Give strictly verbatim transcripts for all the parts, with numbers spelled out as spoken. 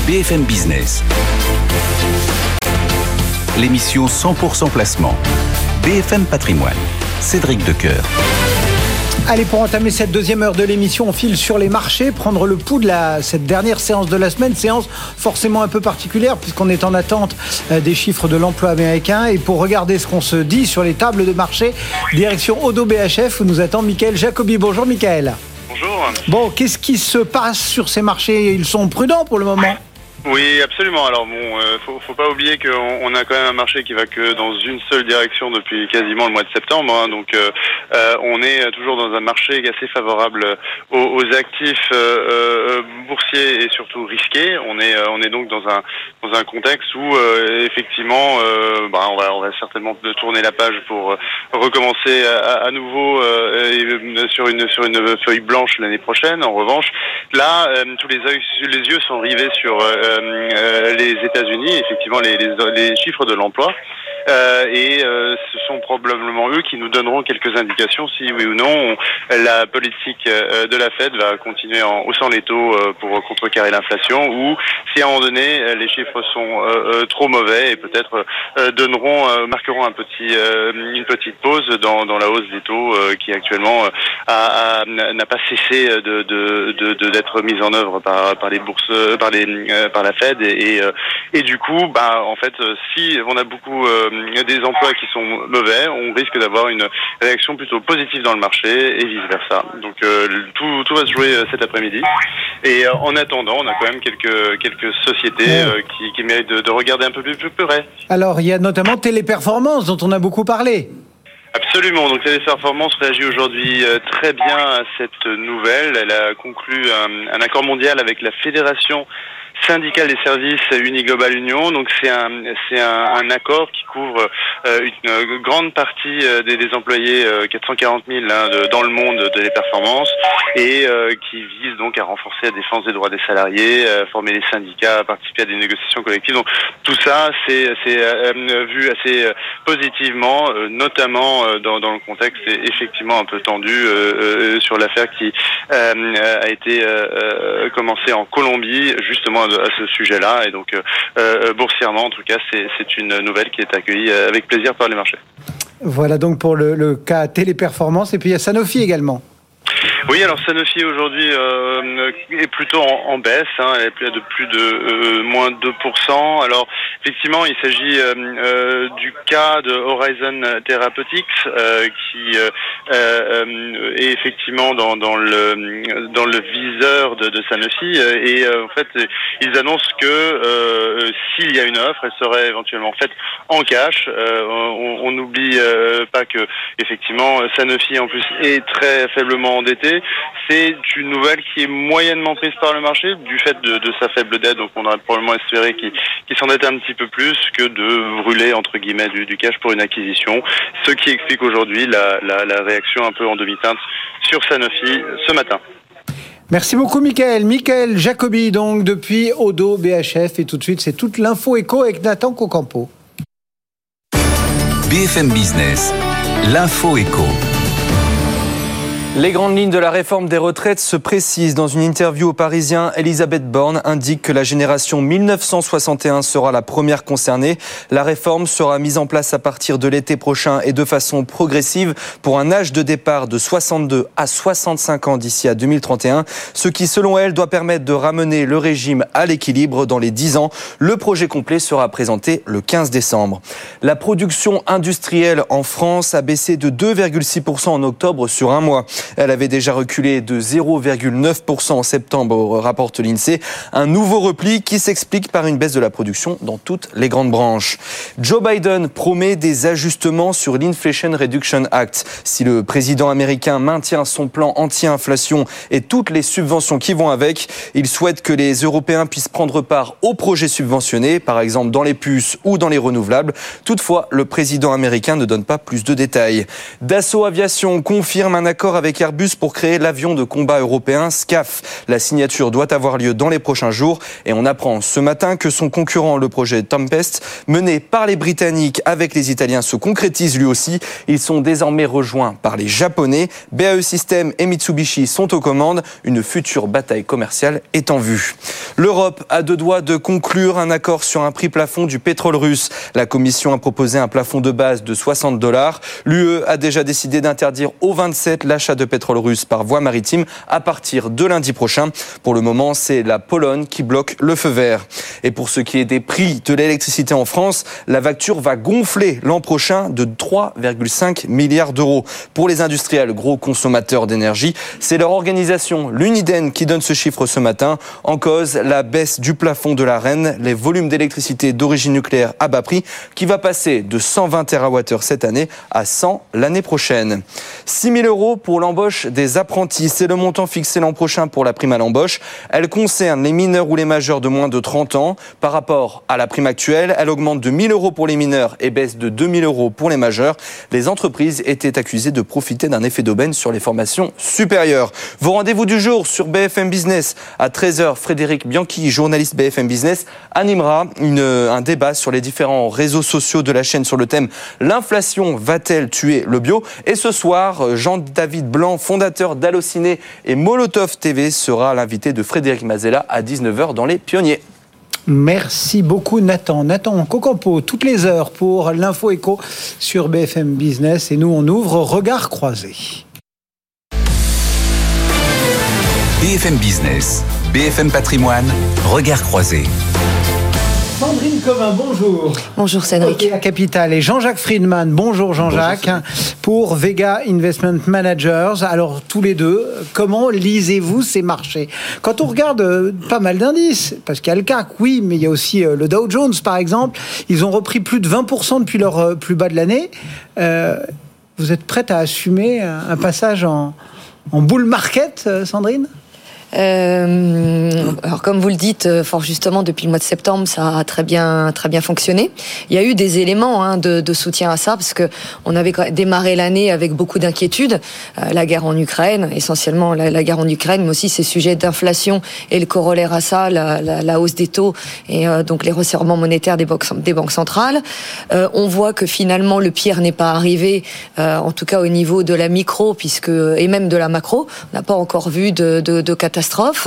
B F M Business. L'émission cent pour cent placement. B F M Patrimoine. Cédric Decoeur. Allez, pour entamer cette deuxième heure de l'émission, on file sur les marchés, prendre le pouls de la, cette dernière séance de la semaine, séance forcément un peu particulière puisqu'on est en attente des chiffres de l'emploi américain. Et pour regarder ce qu'on se dit sur les tables de marché, direction Oddo B H F où nous attend Michael Jacobi. Bonjour Michael. Bonjour. Bon, qu'est-ce qui se passe sur ces marchés ? Ils sont prudents pour le moment ? Oui, absolument. Alors bon, euh, faut, faut pas oublier qu'on on a quand même un marché qui va que dans une seule direction depuis quasiment le mois de septembre. Hein, donc, euh, euh, on est toujours dans un marché assez favorable aux, aux actifs euh, boursiers et surtout risqués. On est, euh, on est donc dans un dans un contexte où euh, effectivement, euh, bah, on va on va certainement tourner la page pour recommencer à, à nouveau euh, sur une sur une feuille blanche l'année prochaine. En revanche, là, euh, tous les yeux les yeux sont rivés sur euh, Euh, les États-Unis, effectivement les, les, les chiffres de l'emploi, euh, et euh, ce sont probablement eux qui nous donneront quelques indications si oui ou non on, la politique euh, de la Fed va continuer en haussant les taux euh, pour contrecarrer l'inflation, ou si à un moment donné euh, les chiffres sont euh, euh, trop mauvais et peut-être euh, donneront, euh, marqueront un petit, euh, une petite pause dans, dans la hausse des taux euh, qui actuellement euh, a, a, n'a pas cessé de, de, de, de d'être mise en œuvre par, par les bourses, par les euh, par la Fed et, et, et du coup, bah en fait, si on a beaucoup euh, des emplois qui sont mauvais, on risque d'avoir une réaction plutôt positive dans le marché et vice versa. Donc euh, tout, tout va se jouer cet après-midi. Et euh, en attendant, on a quand même quelques quelques sociétés euh, qui, qui méritent de, de regarder un peu plus, plus près. Alors il y a notamment Téléperformance dont on a beaucoup parlé. Absolument. Donc Téléperformance réagit aujourd'hui très bien à cette nouvelle. Elle a conclu un, un accord mondial avec la Fédération syndicale des services Uniglobal Union. Donc c'est un c'est un, un accord qui couvre euh, une, une grande partie euh, des, des employés, euh, quatre cent quarante mille hein, de, dans le monde de Téléperformance, et euh, qui vise donc à renforcer la défense des droits des salariés, à former les syndicats, à participer à des négociations collectives. Donc tout ça c'est c'est euh, vu assez positivement, euh, notamment euh, dans dans le contexte effectivement un peu tendu euh, euh, sur l'affaire qui euh, a été euh, commencée en Colombie justement à ce sujet-là, et donc euh, boursièrement en tout cas c'est, c'est une nouvelle qui est accueillie avec plaisir par les marchés. Voilà donc pour le, le cas Téléperformance, et puis il y a Sanofi également. Oui, alors Sanofi aujourd'hui euh, est plutôt en, en baisse, hein, elle est de plus de euh, moins deux pour cent. Alors effectivement, il s'agit euh, euh, du cas de Horizon Therapeutics euh, qui euh, euh, est effectivement dans, dans le dans le viseur de, de Sanofi, et euh, en fait ils annoncent que euh, s'il y a une offre, elle serait éventuellement faite en cash. Euh, on n'oublie euh, pas que effectivement Sanofi en plus est très faiblement endetté. C'est une nouvelle qui est moyennement prise par le marché du fait de, de sa faible dette. Donc on aurait probablement espéré qu'il, qu'il s'endette un petit peu plus que de brûler entre guillemets du, du cash pour une acquisition. Ce qui explique aujourd'hui la, la, la réaction un peu en demi-teinte sur Sanofi ce matin. Merci beaucoup Michael. Michael Jacobi donc depuis Oddo B H F, et tout de suite c'est toute l'info éco avec Nathan Cocampo. B F M Business, l'info éco. Les grandes lignes de la réforme des retraites se précisent. Dans une interview au Parisien, Elisabeth Borne indique que la génération mille neuf cent soixante et un sera la première concernée. La réforme sera mise en place à partir de l'été prochain et de façon progressive pour un âge de départ de soixante-deux à soixante-cinq ans d'ici à deux mille trente et un, ce qui, selon elle, doit permettre de ramener le régime à l'équilibre dans les dix ans. Le projet complet sera présenté le quinze décembre. La production industrielle en France a baissé de deux virgule six pour cent en octobre sur un mois. Elle avait déjà reculé de zéro virgule neuf pour cent en septembre, rapporte l'INSEE. Un nouveau repli qui s'explique par une baisse de la production dans toutes les grandes branches. Joe Biden promet des ajustements sur l'Inflation Reduction Act. Si le président américain maintient son plan anti-inflation et toutes les subventions qui vont avec, il souhaite que les Européens puissent prendre part aux projets subventionnés, par exemple dans les puces ou dans les renouvelables. Toutefois, le président américain ne donne pas plus de détails. Dassault Aviation confirme un accord avec avec Airbus pour créer l'avion de combat européen SCAF. La signature doit avoir lieu dans les prochains jours et on apprend ce matin que son concurrent, le projet Tempest, mené par les Britanniques avec les Italiens, se concrétise lui aussi. Ils sont désormais rejoints par les Japonais. B A E Systems et Mitsubishi sont aux commandes. Une future bataille commerciale est en vue. L'Europe a deux doigts de conclure un accord sur un prix plafond du pétrole russe. La Commission a proposé un plafond de base de soixante dollars. L'U E a déjà décidé d'interdire aux vingt-sept l'achat de pétrole russe par voie maritime à partir de lundi prochain. Pour le moment, c'est la Pologne qui bloque le feu vert. Et pour ce qui est des prix de l'électricité en France, la facture va gonfler l'an prochain de trois virgule cinq milliards d'euros. Pour les industriels gros consommateurs d'énergie, c'est leur organisation, l'Uniden, qui donne ce chiffre ce matin. En cause, la baisse du plafond de l'Arenh, les volumes d'électricité d'origine nucléaire à bas prix, qui va passer de cent vingt térawattheures cette année à cent l'année prochaine. six mille euros pour l'embauche des apprentis. C'est le montant fixé l'an prochain pour la prime à l'embauche. Elle concerne les mineurs ou les majeurs de moins de trente ans. Par rapport à la prime actuelle, elle augmente de mille euros pour les mineurs et baisse de deux mille euros pour les majeurs. Les entreprises étaient accusées de profiter d'un effet d'aubaine sur les formations supérieures. Vos rendez-vous du jour sur B F M Business. À treize heures, Frédéric Bianchi, journaliste B F M Business, animera une, un débat sur les différents réseaux sociaux de la chaîne sur le thème « L'inflation va-t-elle tuer le bio ?» Et ce soir, Jean-David Blanc, fondateur d'Allociné et Molotov T V, sera l'invité de Frédéric Mazella à dix-neuf heures dans Les Pionniers. Merci beaucoup Nathan. Nathan Cocampo, toutes les heures pour l'info éco sur B F M Business. Et nous, on ouvre Regard croisé. B F M Business, B F M Patrimoine, Regard croisé. Sandrine Covin, bonjour. Bonjour Cédric. Okea Capital et Jean-Jacques Friedman, bonjour Jean-Jacques, bonjour, pour Vega Investment Managers. Alors tous les deux, comment lisez-vous ces marchés ? Quand on regarde euh, pas mal d'indices, parce qu'il y a le C A C, oui, mais il y a aussi euh, le Dow Jones par exemple, ils ont repris plus de vingt pour cent depuis leur euh, plus bas de l'année. Euh, vous êtes prête à assumer un, un passage en, en bull market, euh, Sandrine ? Euh, alors comme vous le dites fort justement, depuis le mois de septembre, ça a très bien très bien fonctionné. Il y a eu des éléments hein, de, de soutien à ça, parce que on avait démarré l'année avec beaucoup d'inquiétudes. Euh, la guerre en Ukraine, essentiellement la, la guerre en Ukraine, mais aussi ces sujets d'inflation et le corollaire à ça, la, la, la hausse des taux et euh, donc les resserrements monétaires des banques, des banques centrales. Euh, on voit que finalement le pire n'est pas arrivé, euh, en tout cas au niveau de la micro, puisque et même de la macro, on n'a pas encore vu de, de, de catastrophe.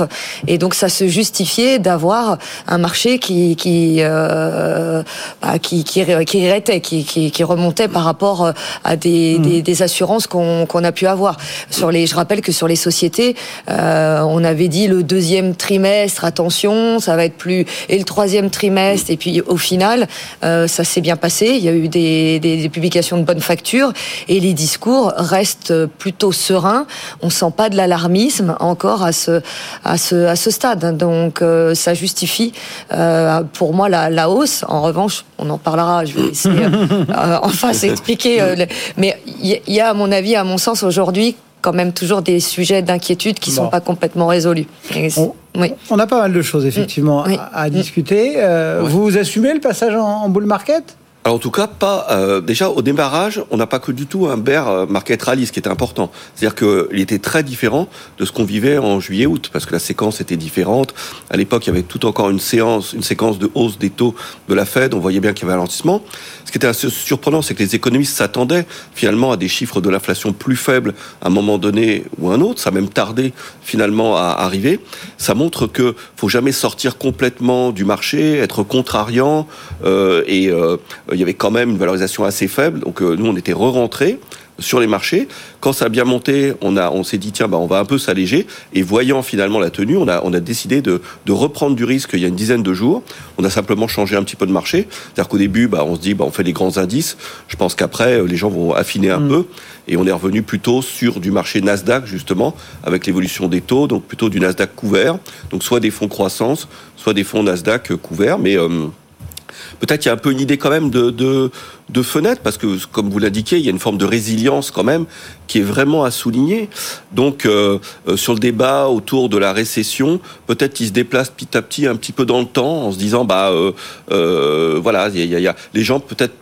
Et donc ça se justifiait d'avoir un marché qui qui euh, bah, qui qui qui, irritait, qui, qui qui remontait par rapport à des mmh. des, des assurances qu'on qu'on a pu avoir sur les. Je rappelle que sur les sociétés, euh, on avait dit le deuxième trimestre, attention, ça va être plus, et le troisième trimestre, et puis au final, euh, ça s'est bien passé. Il y a eu des, des des publications de bonne facture et les discours restent plutôt sereins. On sent pas de l'alarmisme encore à ce à ce à ce stade, donc euh, ça justifie euh, pour moi la, la hausse. En revanche, on en parlera, je vais laisser euh, en face expliquer, euh, le, mais il y, y a à mon avis, à mon sens aujourd'hui, quand même toujours des sujets d'inquiétude qui ne bon. sont pas complètement résolus. Et, on, oui. on a pas mal de choses effectivement oui. à, à discuter. Euh, ouais. Vous assumez le passage en, en bull market ? Alors en tout cas, pas euh, déjà au démarrage, on n'a pas que du tout un bear market rally, ce qui était important. C'est-à-dire qu'il était très différent de ce qu'on vivait en juillet-août, parce que la séquence était différente. À l'époque, il y avait tout encore une séance, une séquence de hausse des taux de la Fed. On voyait bien qu'il y avait un ralentissement. Ce qui était assez surprenant, c'est que les économistes s'attendaient finalement à des chiffres de l'inflation plus faibles à un moment donné ou un autre. Ça a même tardé finalement à arriver. Ça montre que faut jamais sortir complètement du marché, être contrariant euh, et euh, il y avait quand même une valorisation assez faible, donc euh, nous on était re-rentrés sur les marchés. Quand ça a bien monté, on a, on s'est dit tiens, bah on va un peu s'alléger. Et voyant finalement la tenue, on a, on a décidé de, de reprendre du risque il y a une dizaine de jours. On a simplement changé un petit peu de marché. C'est-à-dire qu'au début, bah on se dit bah on fait les grands indices. Je pense qu'après les gens vont affiner un mmh. peu. Et on est revenu plutôt sur du marché Nasdaq justement, avec l'évolution des taux, donc plutôt du Nasdaq couvert. Donc soit des fonds croissance, soit des fonds Nasdaq couverts, mais euh, peut-être qu'il y a un peu une idée quand même de, de, de fenêtre, parce que, comme vous l'indiquez, il y a une forme de résilience quand même qui est vraiment à souligner. Donc, euh, euh, sur le débat autour de la récession, peut-être qu'il se déplace petit à petit un petit peu dans le temps, en se disant, bah, euh, euh, voilà, il y a, il y a, les gens peut-être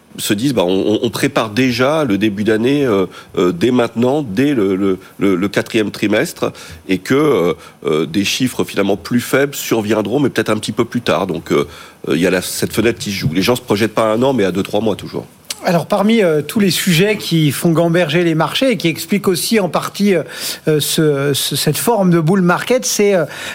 se disent bah, on, on prépare déjà le début d'année euh, euh, dès maintenant, dès le, le, le, le quatrième trimestre, et que euh, euh, des chiffres finalement plus faibles surviendront, mais peut-être un petit peu plus tard. Donc euh, il y a la, cette fenêtre qui se joue. Les gens se projettent pas à un an, mais à deux trois mois toujours. Alors parmi euh, tous les sujets qui font gamberger les marchés et qui expliquent aussi en partie euh, ce, ce, cette forme de bull market, c'est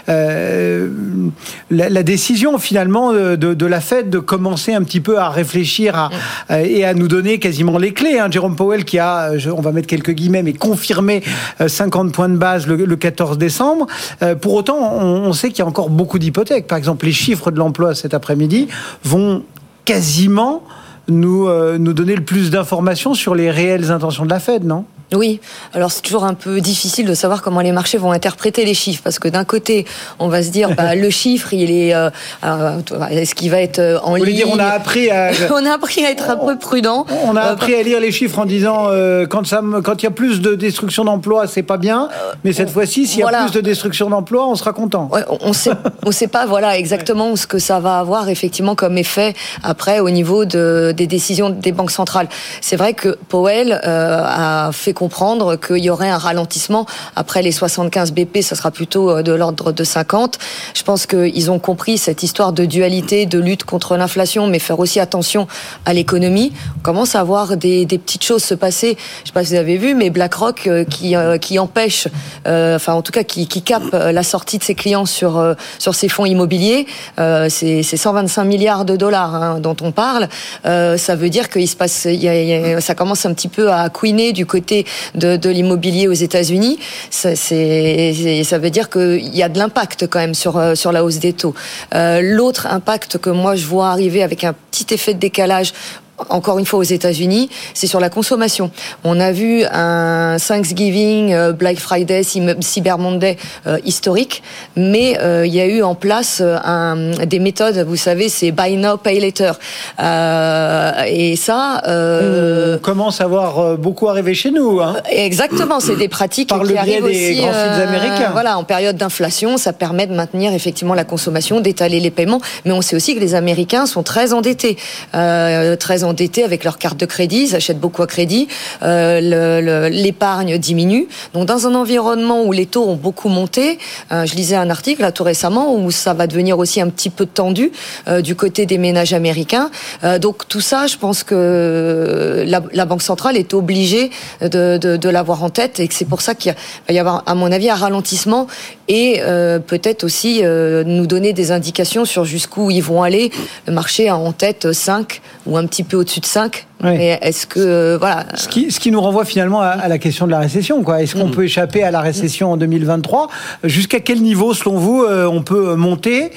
euh, la, la décision finalement de, de, de la Fed de commencer un petit peu à réfléchir à, à, et à nous donner quasiment les clés. Hein. Jérôme Powell qui a, je, on va mettre quelques guillemets, mais confirmé euh, cinquante points de base le, le quatorze décembre. Euh, pour autant, on, on sait qu'il y a encore beaucoup d'hypothèques. Par exemple, les chiffres de l'emploi cet après-midi vont quasiment nous, euh, nous donner le plus d'informations sur les réelles intentions de la Fed, non ? Oui, alors c'est toujours un peu difficile de savoir comment les marchés vont interpréter les chiffres, parce que d'un côté, on va se dire, bah, le chiffre, il est, euh, euh, est-ce qu'il va être en ligne ? Dire, on a appris à, on a appris à être un peu prudent. On a appris à lire les chiffres en disant, euh, quand ça, quand il y a plus de destruction d'emplois, c'est pas bien, mais cette fois-ci, s'il y a voilà. plus de destruction d'emplois, on sera content. Ouais, on sait, on sait pas, voilà, exactement ce que ça va avoir effectivement comme effet après au niveau de, des décisions des banques centrales. C'est vrai que Powell euh, a fait comprendre qu'il y aurait un ralentissement après les soixante-quinze B P, ça sera plutôt de l'ordre de cinquante. Je pense qu'ils ont compris cette histoire de dualité, de lutte contre l'inflation, mais faire aussi attention à l'économie. On commence à voir des, des petites choses se passer. Je ne sais pas si vous avez vu, mais BlackRock euh, qui, euh, qui empêche, euh, enfin en tout cas qui, qui capte la sortie de ses clients sur, euh, sur ses fonds immobiliers, euh, c'est, c'est cent vingt-cinq milliards de dollars hein, dont on parle. Euh, ça veut dire qu'il se passe, il y a, il y a, ça commence un petit peu à couiner du côté de, de l'immobilier aux États-Unis. Ça, c'est, c'est, ça veut dire qu'il y a de l'impact quand même sur, sur la hausse des taux. Euh, l'autre impact que moi je vois arriver avec un petit effet de décalage, encore une fois aux États-Unis, c'est sur la consommation. On a vu un Thanksgiving, Black Friday, Cyber Monday euh, historique, mais euh, il y a eu en place un, des méthodes, vous savez, c'est Buy Now, Pay Later. Euh, et ça... Euh, on commence à voir beaucoup arriver chez nous. Hein. Exactement, c'est des pratiques Par qui arrivent des aussi... grands sites américains. Euh, voilà, en période d'inflation, ça permet de maintenir effectivement la consommation, d'étaler les paiements, mais on sait aussi que les Américains sont très endettés, euh, très endettés avec leurs cartes de crédit, ils achètent beaucoup à crédit, euh, le, le, l'épargne diminue. Donc dans un environnement où les taux ont beaucoup monté, euh, je lisais un article là tout récemment où ça va devenir aussi un petit peu tendu euh, du côté des ménages américains. Euh, donc tout ça, je pense que la, la Banque centrale est obligée de, de, de l'avoir en tête et que c'est pour ça qu'il va y avoir, à mon avis, un ralentissement et euh, peut-être aussi euh, nous donner des indications sur jusqu'où ils vont aller. Le marché a en tête cinq ou un petit peu au-dessus de cinq. Oui. Mais est-ce que euh, voilà ce qui, ce qui nous renvoie finalement à, à la question de la récession, quoi. Est-ce qu'on mmh. peut échapper à la récession en deux mille vingt-trois ? Jusqu'à quel niveau, selon vous, euh, on peut monter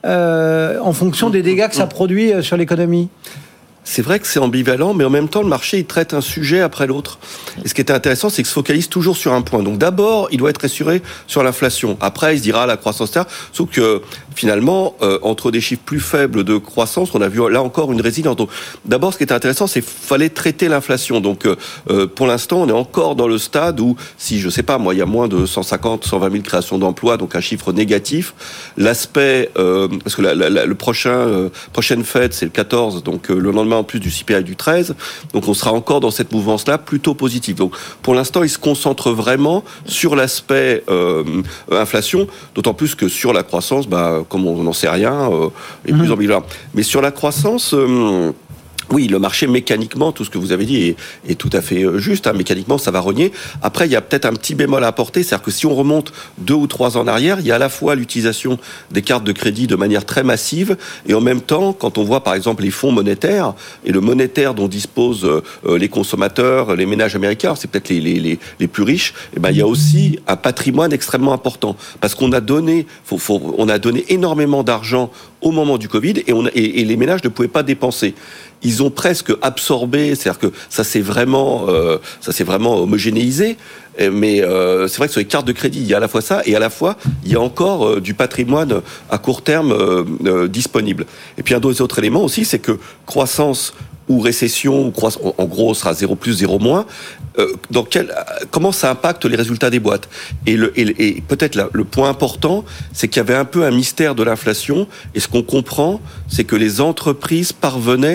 euh, en fonction des dégâts que ça produit sur l'économie ? C'est vrai que c'est ambivalent, mais en même temps, le marché, il traite un sujet après l'autre. Et ce qui est intéressant, c'est qu'il se focalise toujours sur un point. Donc d'abord, il doit être rassuré sur l'inflation. Après, il se dira la croissance terre. Sauf que finalement, euh, entre des chiffres plus faibles de croissance, on a vu là encore une résilience. Donc d'abord, ce qui est intéressant, c'est qu'il fallait traiter l'inflation. Donc euh, pour l'instant, on est encore dans le stade où, si je sais pas, moi, il y a moins de cent cinquante, cent vingt mille créations d'emplois, donc un chiffre négatif. L'aspect, euh, parce que la, la, la, le prochain euh, prochaine Fed, c'est le quatorze, donc euh, le lendemain en plus du C P I du treize, donc on sera encore dans cette mouvance-là plutôt positive. Donc pour l'instant, il se concentre vraiment sur l'aspect euh, inflation, d'autant plus que sur la croissance, bah, comme on n'en sait rien, euh, est plus ambivalent. Mais sur la croissance... Euh, Oui, le marché, mécaniquement, tout ce que vous avez dit est, est tout à fait juste. Hein. Mécaniquement, ça va rogner. Après, il y a peut-être un petit bémol à apporter. C'est-à-dire que si on remonte deux ou trois ans en arrière, il y a à la fois l'utilisation des cartes de crédit de manière très massive et en même temps, quand on voit par exemple les fonds monétaires et le monétaire dont disposent euh, les consommateurs, les ménages américains, c'est peut-être les, les, les, les plus riches, eh ben, il y a aussi un patrimoine extrêmement important. Parce qu'on a donné, faut, faut, on a donné énormément d'argent au moment du Covid et, on, et, et les ménages ne pouvaient pas dépenser. Ils ont presque absorbé, c'est-à-dire que ça s'est vraiment, euh, ça s'est vraiment homogénéisé. Mais euh, c'est vrai que sur les cartes de crédit, il y a à la fois ça et à la fois il y a encore euh, du patrimoine à court terme euh, euh, disponible. Et puis un des autres éléments aussi, c'est que croissance ou récession, ou croissance, en gros, sera zéro plus, zéro moins. Euh, dans quel, comment ça impacte les résultats des boîtes ? Et, le, et, et peut-être la, le point important, c'est qu'il y avait un peu un mystère de l'inflation. Et ce qu'on comprend, c'est que les entreprises parvenaient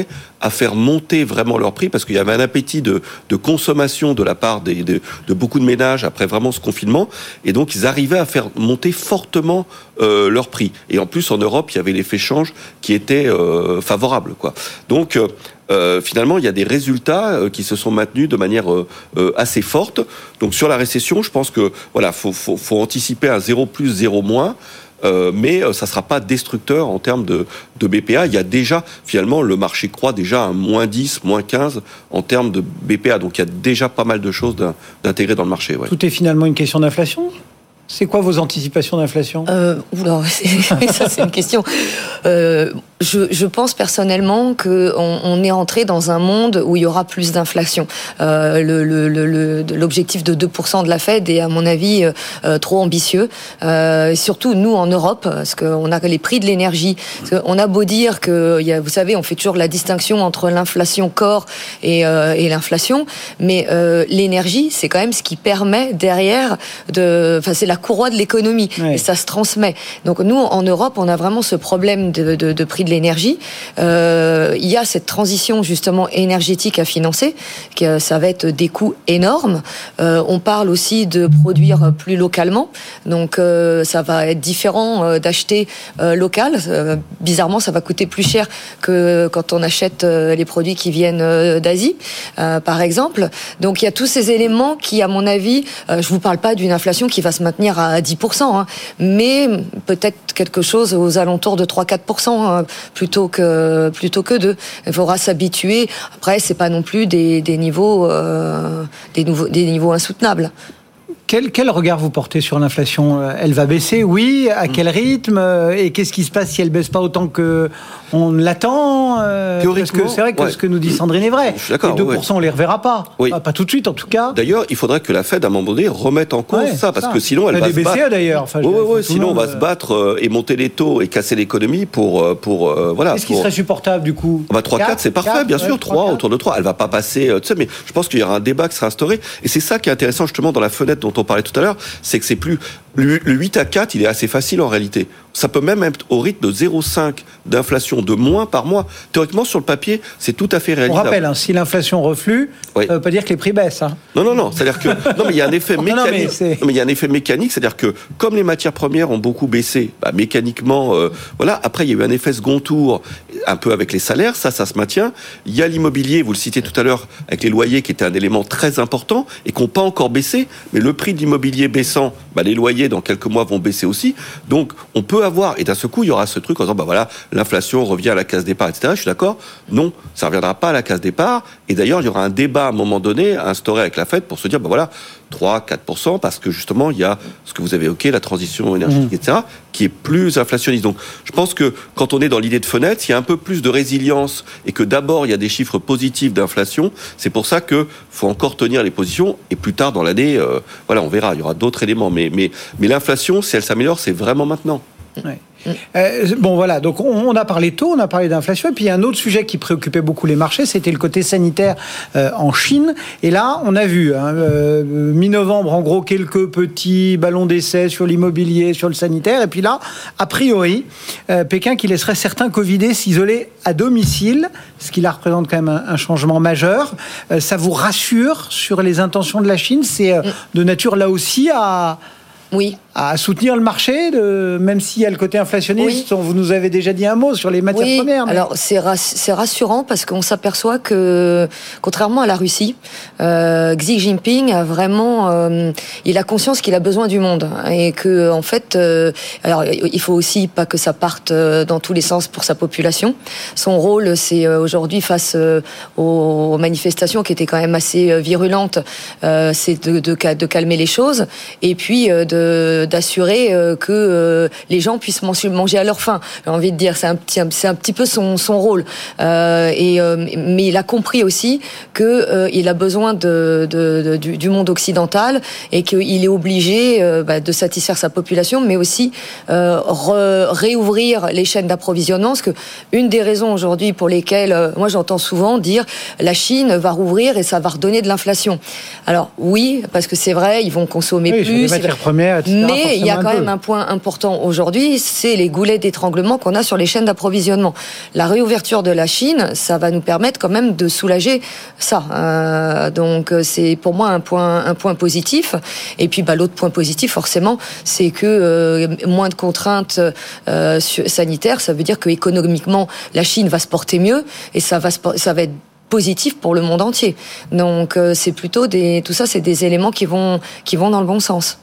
à faire monter vraiment leur prix, parce qu'il y avait un appétit de, de consommation de la part des, de, de beaucoup de ménages après vraiment ce confinement, et donc ils arrivaient à faire monter fortement euh, leur prix. Et en plus, en Europe, il y avait l'effet change qui était euh, favorable, quoi. Donc, euh, Euh, finalement, il y a des résultats euh, qui se sont maintenus de manière euh, euh, assez forte. Donc, sur la récession, je pense que voilà, faut, faut, faut anticiper un zéro plus, zéro moins. Euh, mais euh, ça ne sera pas destructeur en termes de, de B P A. Il y a déjà, finalement, le marché croit déjà à un moins dix, moins quinze en termes de B P A. Donc, il y a déjà pas mal de choses d'intégrer dans le marché. Ouais. Tout est finalement une question d'inflation ? C'est quoi vos anticipations d'inflation ? euh, Oula, ça c'est une question. Euh, je, je pense personnellement qu'on on est entré dans un monde où il y aura plus d'inflation. Euh, le, le, le, l'objectif de deux pour cent de la Fed est à mon avis euh, trop ambitieux. Euh, et surtout nous en Europe, parce qu'on a les prix de l'énergie. On a beau dire que, il y a, vous savez, on fait toujours la distinction entre l'inflation corps et, euh, et l'inflation, mais euh, l'énergie, c'est quand même ce qui permet derrière de, enfin c'est la la courroie de l'économie, oui. Et ça se transmet. Donc nous, en Europe, on a vraiment ce problème de, de, de prix de l'énergie. Euh, il y a cette transition justement énergétique à financer, que ça va être des coûts énormes. Euh, on parle aussi de produire plus localement, donc euh, ça va être différent euh, d'acheter euh, local. Euh, bizarrement, ça va coûter plus cher que quand on achète euh, les produits qui viennent euh, d'Asie, euh, par exemple. Donc il y a tous ces éléments qui, à mon avis, euh, je vous parle pas d'une inflation qui va se maintenir à dix pour cent, hein, mais peut-être quelque chose aux alentours de trois à quatre pour cent hein, plutôt que plutôt que deux. Il faudra s'habituer. Après, c'est pas non plus des, des niveaux euh, des nouveaux des niveaux insoutenables. Quel, quel regard vous portez sur l'inflation ? Elle va baisser, oui. À quel rythme ? Et qu'est-ce qui se passe si elle baisse pas autant que on l'attend ? Parce que c'est vrai que ouais. ce que nous dit Sandrine est vrai. Les deux pour cent, ouais. on les reverra pas. Oui. Pas tout de suite, en tout cas. D'ailleurs, il faudrait que la Fed, à un moment donné, remette en cause ouais, ça, parce ça. que sinon, elle, elle va se battre. d'ailleurs. Enfin, oui, oui, oui. Sinon, on va se battre et monter les taux et casser l'économie pour, pour euh, voilà. Qu'est-ce pour... qui serait supportable du coup ? Bah, trois quatre, c'est parfait, quatre, bien ouais, sûr. trois, autour de trois. Elle va pas passer. Tu sais, mais je pense qu'il y aura un débat qui sera instauré. Et c'est ça qui est intéressant justement dans la fenêtre dont on parlait tout à l'heure. C'est que c'est plus le huit à quatre, il est assez facile en réalité. Ça peut même être au rythme de zéro virgule cinq d'inflation de moins par mois. Théoriquement, sur le papier, c'est tout à fait réalisable. On rappelle, hein, si l'inflation reflue, oui. ça ne veut pas dire que les prix baissent. Hein. Non, non, non. C'est-à-dire que non, mais il y a un effet mécanique. Non, mais, c'est... non, mais il y a un effet mécanique, c'est-à-dire que comme les matières premières ont beaucoup baissé, bah, mécaniquement, euh, voilà. Après, il y a eu un effet second tour, un peu avec les salaires, ça, ça se maintient. Il y a l'immobilier, vous le citiez tout à l'heure, avec les loyers, qui était un élément très important et qui n'ont pas encore baissé. Mais le prix de l'immobilier baissant, bah, les loyers dans quelques mois vont baisser aussi. Donc, on peut avoir, et d'un seul coup, il y aura ce truc en disant, bah voilà, l'inflation revient à la case départ, et cetera. Je suis d'accord. Non, ça ne reviendra pas à la case départ. Et d'ailleurs, il y aura un débat à un moment donné à instaurer avec la Fed pour se dire, bah voilà, trois à quatre pour cent, parce que justement, il y a ce que vous avez évoqué, la transition énergétique, mmh. et cetera, qui est plus inflationniste. Donc, je pense que quand on est dans l'idée de fenêtre, s'il y a un peu plus de résilience et que d'abord, il y a des chiffres positifs d'inflation, c'est pour ça qu'il faut encore tenir les positions. Et plus tard dans l'année, euh, voilà, on verra, il y aura d'autres éléments. Mais, mais, mais l'inflation, si elle s'améliore, c'est vraiment maintenant. Ouais. Euh, bon voilà, donc on, on a parlé taux, on a parlé d'inflation, et puis il y a un autre sujet qui préoccupait beaucoup les marchés, c'était le côté sanitaire euh, en Chine. Et là, on a vu, hein, euh, mi-novembre, en gros, quelques petits ballons d'essai sur l'immobilier, sur le sanitaire, et puis là, a priori, euh, Pékin qui laisserait certains Covidés s'isoler à domicile, ce qui là représente quand même un, un changement majeur. Euh, ça vous rassure sur les intentions de la Chine ? C'est euh, de nature là aussi à... Oui. à soutenir le marché, de, même s'il y a le côté inflationniste. Oui. Vous nous avez déjà dit un mot sur les matières oui. premières. Mais... Alors c'est, rass- c'est rassurant parce qu'on s'aperçoit que, contrairement à la Russie, euh, Xi Jinping a vraiment, euh, il a conscience qu'il a besoin du monde et que en fait, euh, alors il faut aussi pas que ça parte dans tous les sens pour sa population. Son rôle, c'est euh, aujourd'hui face euh, aux manifestations qui étaient quand même assez euh, virulentes, euh, c'est de, de, de calmer les choses et puis euh, de d'assurer euh, que euh, les gens puissent manger à leur faim. J'ai envie de dire, c'est un petit, c'est un petit peu son, son rôle. Euh, et, euh, mais il a compris aussi que euh, il a besoin de, de, de, du, du monde occidental et qu'il est obligé euh, bah, de satisfaire sa population, mais aussi euh, re, réouvrir les chaînes d'approvisionnement. Parce que une des raisons aujourd'hui pour lesquelles, euh, moi j'entends souvent dire, la Chine va rouvrir et ça va redonner de l'inflation. Alors oui, parce que c'est vrai, ils vont consommer oui, plus. Les matières premières, et cetera. Mais Mais il y a quand même un point important aujourd'hui, c'est les goulets d'étranglement qu'on a sur les chaînes d'approvisionnement. La réouverture de la Chine, ça va nous permettre quand même de soulager ça. Euh, donc c'est pour moi un point, un point positif. Et puis bah, l'autre point positif, forcément, c'est que euh, moins de contraintes euh, sanitaires, ça veut dire que économiquement, la Chine va se porter mieux et ça va, se, ça va être positif pour le monde entier. Donc euh, c'est plutôt des, tout ça, c'est des éléments qui vont, qui vont dans le bon sens.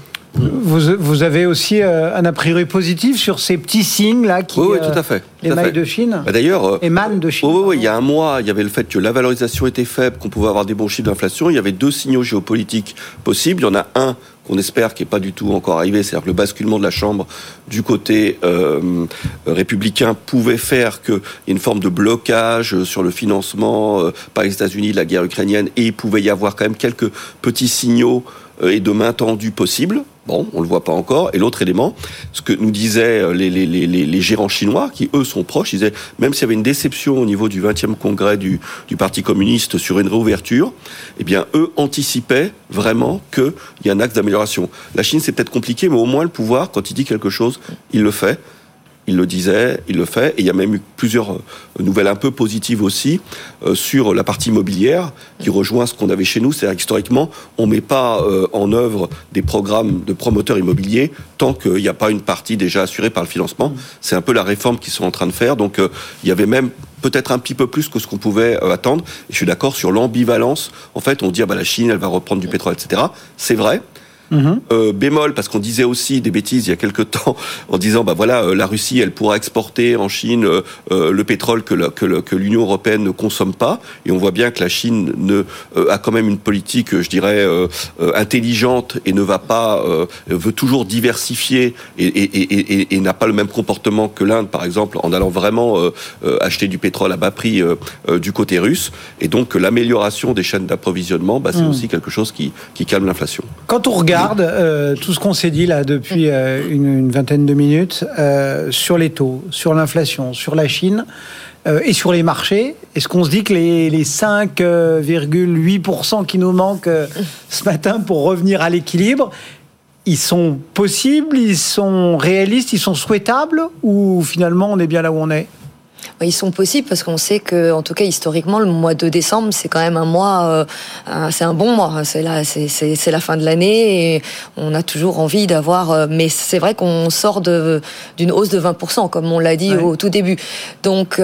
Vous, vous avez aussi euh, un a priori positif sur ces petits signes là qui oui, oui, tout à fait. Les mailles de Chine. Bah d'ailleurs, euh, émanent de Chine. Oui, oui, il y a un mois, il y avait le fait que la valorisation était faible, qu'on pouvait avoir des bons chiffres d'inflation. Il y avait deux signaux géopolitiques possibles. Il y en a un qu'on espère qui n'est pas du tout encore arrivé, c'est-à-dire que le basculement de la Chambre du côté euh, républicain pouvait faire qu'il y ait une forme de blocage sur le financement euh, par les États-Unis de la guerre ukrainienne, et il pouvait y avoir quand même quelques petits signaux euh, et de main tendue possibles. Bon, on le voit pas encore. Et l'autre élément, ce que nous disaient les, les, les, les gérants chinois, qui eux sont proches, ils disaient, même s'il y avait une déception au niveau du vingtième congrès du, du Parti communiste sur une réouverture, eh bien, eux anticipaient vraiment qu'il y a un axe d'amélioration. La Chine, c'est peut-être compliqué, mais au moins le pouvoir, quand il dit quelque chose, il le fait. Il le disait, il le fait, et il y a même eu plusieurs nouvelles un peu positives aussi euh, sur la partie immobilière qui rejoint ce qu'on avait chez nous. C'est-à-dire qu'historiquement, on ne met pas euh, en œuvre des programmes de promoteurs immobiliers tant qu'il n'y a pas une partie déjà assurée par le financement. C'est un peu la réforme qu'ils sont en train de faire. Donc euh, il y avait même peut-être un petit peu plus que ce qu'on pouvait euh, attendre. Et je suis d'accord sur l'ambivalence. En fait, on dit ah bah, la Chine, elle va reprendre du pétrole, et cetera. C'est vrai. Mmh. Euh, bémol, parce qu'on disait aussi des bêtises il y a quelque temps en disant bah voilà euh, la Russie elle pourra exporter en Chine euh, euh, le pétrole que, la, que, le, que l'Union européenne ne consomme pas, et on voit bien que la Chine ne, euh, a quand même une politique je dirais euh, euh, intelligente et ne va pas euh, veut toujours diversifier et, et, et, et, et n'a pas le même comportement que l'Inde par exemple en allant vraiment euh, euh, acheter du pétrole à bas prix euh, euh, du côté russe, et donc l'amélioration des chaînes d'approvisionnement bah, c'est mmh. aussi quelque chose qui, qui calme l'inflation. Quand on regarde Euh, tout ce qu'on s'est dit là depuis euh, une, une vingtaine de minutes euh, sur les taux, sur l'inflation, sur la Chine euh, et sur les marchés, est-ce qu'on se dit que les, les cinq virgule huit pour cent qui nous manquent euh, ce matin pour revenir à l'équilibre, ils sont possibles, ils sont réalistes, ils sont souhaitables, ou finalement on est bien là où on est ? Ils sont possibles parce qu'on sait que, en tout cas historiquement, le mois de décembre, c'est quand même un mois, euh, c'est un bon mois. C'est la, c'est, c'est, c'est la fin de l'année et on a toujours envie d'avoir. Euh, mais c'est vrai qu'on sort de, d'une hausse de vingt pour cent, comme on l'a dit ouais. au tout début. Donc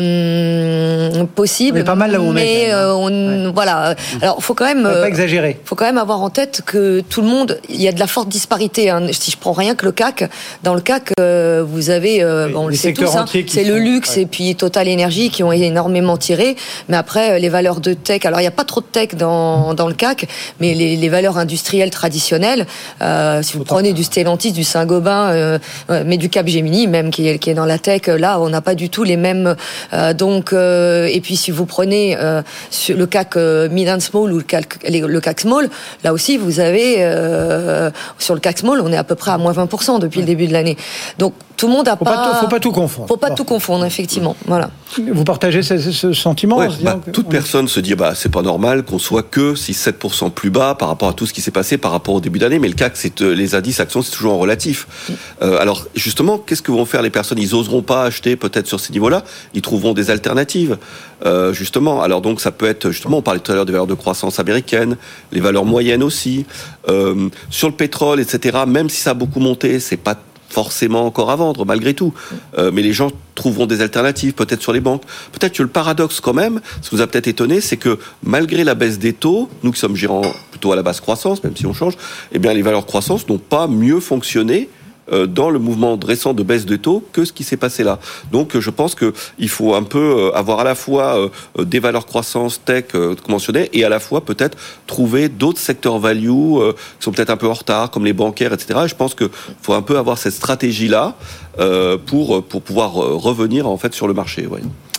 euh, possible. Mais pas mal là où on mais, est. Mais euh, on, ouais. voilà. Alors faut quand même. Faut pas exagérer. Faut quand même avoir en tête que tout le monde, il y a de la forte disparité. Hein. Si je prends rien que le C A C, dans le C A C, euh, vous avez, euh, oui, bon, on le sait tous, hein, c'est sont, le luxe ouais. et puis Total Energy qui ont énormément tiré, mais après les valeurs de tech, alors il n'y a pas trop de tech dans, dans le C A C, mais les, les valeurs industrielles traditionnelles, euh, si vous Autant. prenez du Stellantis, du Saint-Gobain, euh, mais du Capgemini même qui est, qui est dans la tech, là on n'a pas du tout les mêmes, euh, donc euh, et puis si vous prenez euh, sur le C A C euh, Mid and Small ou le C A C, le C A C Small, là aussi vous avez euh, sur le C A C Small on est à peu près à moins vingt pour cent depuis ouais. le début de l'année, donc tout le monde a faut pas, pas tout, faut pas tout confondre. Faut pas bon. tout confondre effectivement. Voilà. Vous partagez ce, ce sentiment ouais, bah, que, toute personne se dit bah c'est pas normal qu'on soit que six à sept pour cent plus bas par rapport à tout ce qui s'est passé par rapport au début d'année, mais le C A C, c'est, les indices actions, c'est toujours en relatif. Mm. Euh, alors justement, qu'est-ce que vont faire les personnes ? Ils oseront pas acheter peut-être sur ces niveaux-là, ils trouveront des alternatives. Euh, justement, alors donc ça peut être, justement, on parlait tout à l'heure des valeurs de croissance américaines, les valeurs moyennes aussi. Euh, sur le pétrole, et cetera, même si ça a beaucoup monté, c'est pas forcément encore à vendre, malgré tout. Euh, mais les gens trouveront des alternatives, peut-être sur les banques. Peut-être que le paradoxe, quand même, ce qui vous a peut-être étonné, c'est que malgré la baisse des taux, nous qui sommes gérants plutôt à la basse croissance, même si on change, eh bien, les valeurs croissance n'ont pas mieux fonctionné dans le mouvement récent de baisse de taux que ce qui s'est passé là. Donc je pense qu'il faut un peu avoir à la fois des valeurs croissance tech conventionnées et à la fois peut-être trouver d'autres secteurs value qui sont peut-être un peu en retard, comme les bancaires, et cetera. Et je pense qu'il faut un peu avoir cette stratégie-là pour, pour pouvoir revenir en fait sur le marché. Ouais.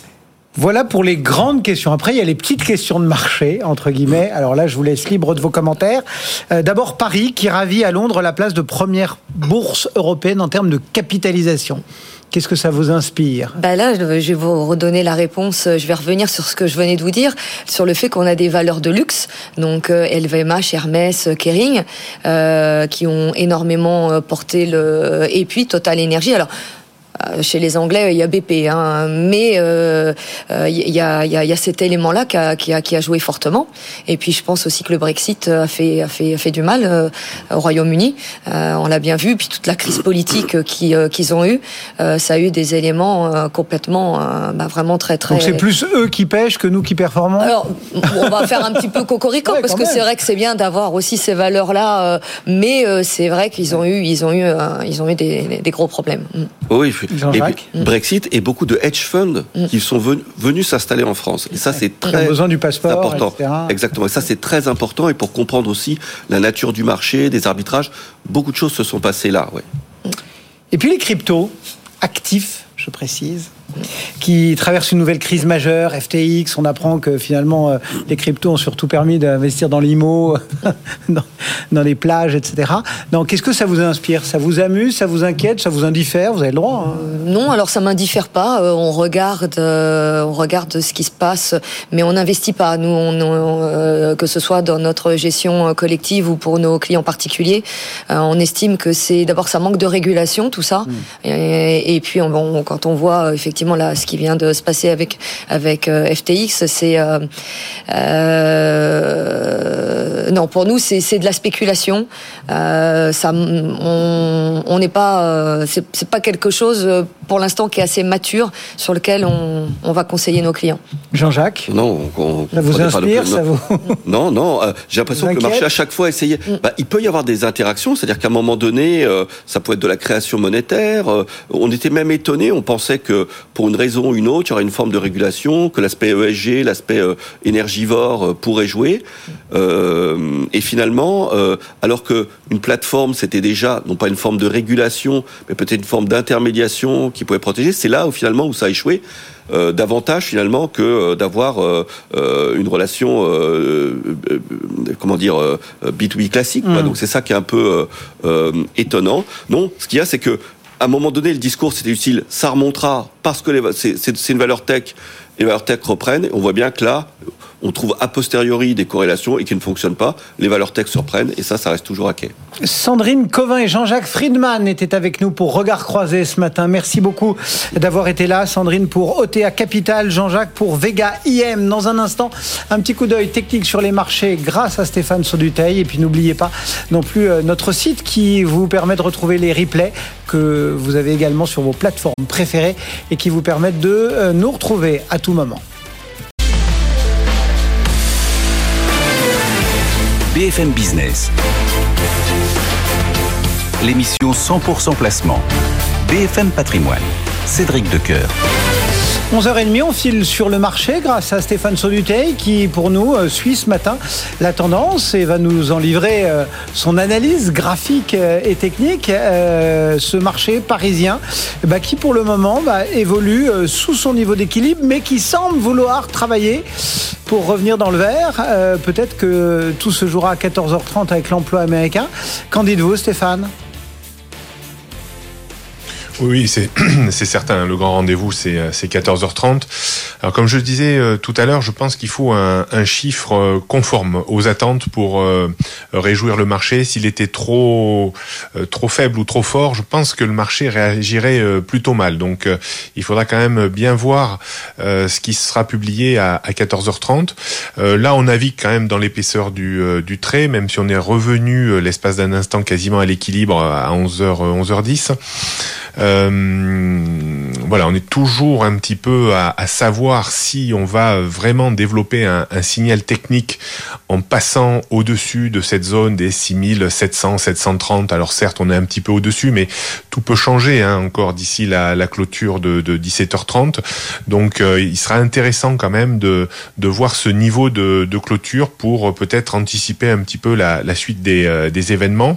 Voilà pour les grandes questions. Après, il y a les petites questions de marché, entre guillemets. Alors là, je vous laisse libre de vos commentaires. Euh, d'abord, Paris, qui ravit à Londres la place de première bourse européenne en termes de capitalisation. Qu'est-ce que ça vous inspire ? Bah là, je vais vous redonner la réponse. Je vais revenir sur ce que je venais de vous dire, sur le fait qu'on a des valeurs de luxe, donc euh, L V M H, Hermès, Kering, euh, qui ont énormément porté le... Et puis Total Energy. Alors, chez les Anglais, il y a B P, hein, mais euh, il y a, il y a, il y a cet élément-là qui a, qui a, qui a joué fortement. Et puis, je pense aussi que le Brexit a fait, a fait, a fait du mal euh, au Royaume-Uni. Euh, on l'a bien vu. Puis toute la crise politique qui, euh, qu'ils ont eue, euh, ça a eu des éléments euh, complètement, euh, bah, vraiment très, très. Donc c'est plus eux qui pêchent que nous qui performons. Alors, on va faire un petit peu cocorico ouais, parce que même. C'est vrai que c'est bien d'avoir aussi ces valeurs-là, euh, mais euh, c'est vrai qu'ils ont eu, ils ont eu, euh, ils ont eu des, des gros problèmes. Oui. Jean-Jacques. Et Brexit et beaucoup de hedge funds mm. qui sont venus, venus s'installer en France. Et ça, c'est très Ils ont besoin du passeport, important. et cetera. Exactement. Et ça, c'est très important. Et pour comprendre aussi la nature du marché, des arbitrages, beaucoup de choses se sont passées là. Ouais. Et puis les cryptos, actifs, je précise, qui traversent une nouvelle crise majeure, F T X, on apprend que finalement euh, les cryptos ont surtout permis d'investir dans l'I M O, dans, dans les plages, et cetera. Donc, qu'est-ce que ça vous inspire ? Ça vous amuse ? Ça vous inquiète ? Ça vous indiffère ? Vous avez le droit. Hein. Euh, non, alors ça m'indiffère pas. Euh, on regarde, euh, on regarde ce qui se passe, mais on n'investit pas. Nous, on, on, euh, que ce soit dans notre gestion collective ou pour nos clients particuliers, euh, on estime que c'est d'abord ça manque de régulation, tout ça, mmh. et, et puis on, on, quand on voit effectivement là ce qui vient de se passer avec avec euh, F T X, c'est euh, euh, non pour nous c'est c'est de la spéculation. Euh, ça on on n'est pas euh, c'est c'est pas quelque chose pour l'instant qui est assez mature sur lequel on on va conseiller nos clients. Jean-Jacques. Non, on, on, ça vous inspire, ça vous Non, non. Euh, j'ai l'impression que le marché à chaque fois essayait. Mm. Bah, il peut y avoir des interactions, c'est-à-dire qu'à un moment donné, euh, ça peut être de la création monétaire. Euh, on était même étonnés, on pensait que pour une raison ou une autre, il y aurait une forme de régulation, que l'aspect E S G, l'aspect euh, énergivore euh, pourrait jouer. Euh, et finalement, euh, alors que une plateforme, c'était déjà non pas une forme de régulation, mais peut-être une forme d'intermédiation qui pouvait protéger. C'est là où finalement où ça a échoué. Euh, davantage finalement que euh, d'avoir euh, euh, une relation euh, euh, comment dire euh, B deux B classique. Mmh. Donc c'est ça qui est un peu euh, euh, étonnant. Non, ce qu'il y a, c'est que à un moment donné, le discours c'était utile. Ça remontera parce que les, c'est, c'est, c'est une valeur tech. Les valeurs tech reprennent. On voit bien que là, on trouve a posteriori des corrélations et qui ne fonctionnent pas. Les valeurs tech se reprennent et ça, ça reste toujours à quai. Sandrine Cauvin et Jean-Jacques Friedman étaient avec nous pour Regard Croisé ce matin. Merci beaucoup d'avoir été là. Sandrine pour O T A Capital, Jean-Jacques pour Vega I M. Dans un instant, un petit coup d'œil technique sur les marchés grâce à Stéphane Sauduteil. Et puis n'oubliez pas non plus notre site qui vous permet de retrouver les replays que vous avez également sur vos plateformes préférées et qui vous permettent de nous retrouver à tout moment. B F M Business, l'émission cent pour cent placement. B F M Patrimoine, Cédric Decoeur. onze heures trente, on file sur le marché grâce à Stéphane Sauduteil qui, pour nous, suit ce matin la tendance et va nous en livrer son analyse graphique et technique. Ce marché parisien bah, qui, pour le moment, bah, évolue sous son niveau d'équilibre, mais qui semble vouloir travailler pour revenir dans le vert. Euh, peut-être que tout se jouera à quatorze heures trente avec l'emploi américain. Qu'en dites-vous, Stéphane ? Oui, c'est, c'est certain. Le grand rendez-vous, c'est, c'est quatorze heures trente. Alors, comme je le disais euh, tout à l'heure, je pense qu'il faut un, un chiffre euh, conforme aux attentes pour euh, réjouir le marché. S'il était trop euh, trop faible ou trop fort, je pense que le marché réagirait euh, plutôt mal. Donc, euh, il faudra quand même bien voir euh, ce qui sera publié à, à quatorze heures trente. Euh, là, on navigue quand même dans l'épaisseur du, euh, du trait, même si on est revenu euh, l'espace d'un instant quasiment à l'équilibre à onze heures, onze heures dix. Euh, voilà, on est toujours un petit peu à, à savoir si on va vraiment développer un, un signal technique en passant au-dessus de cette zone des six mille sept cents, sept cent trente. Alors certes, on est un petit peu au-dessus, mais tout peut changer hein, encore d'ici la, la clôture de, de dix-sept heures trente. Donc euh, il sera intéressant quand même de, de voir ce niveau de, de clôture pour euh, peut-être anticiper un petit peu la, la suite des, euh, des événements.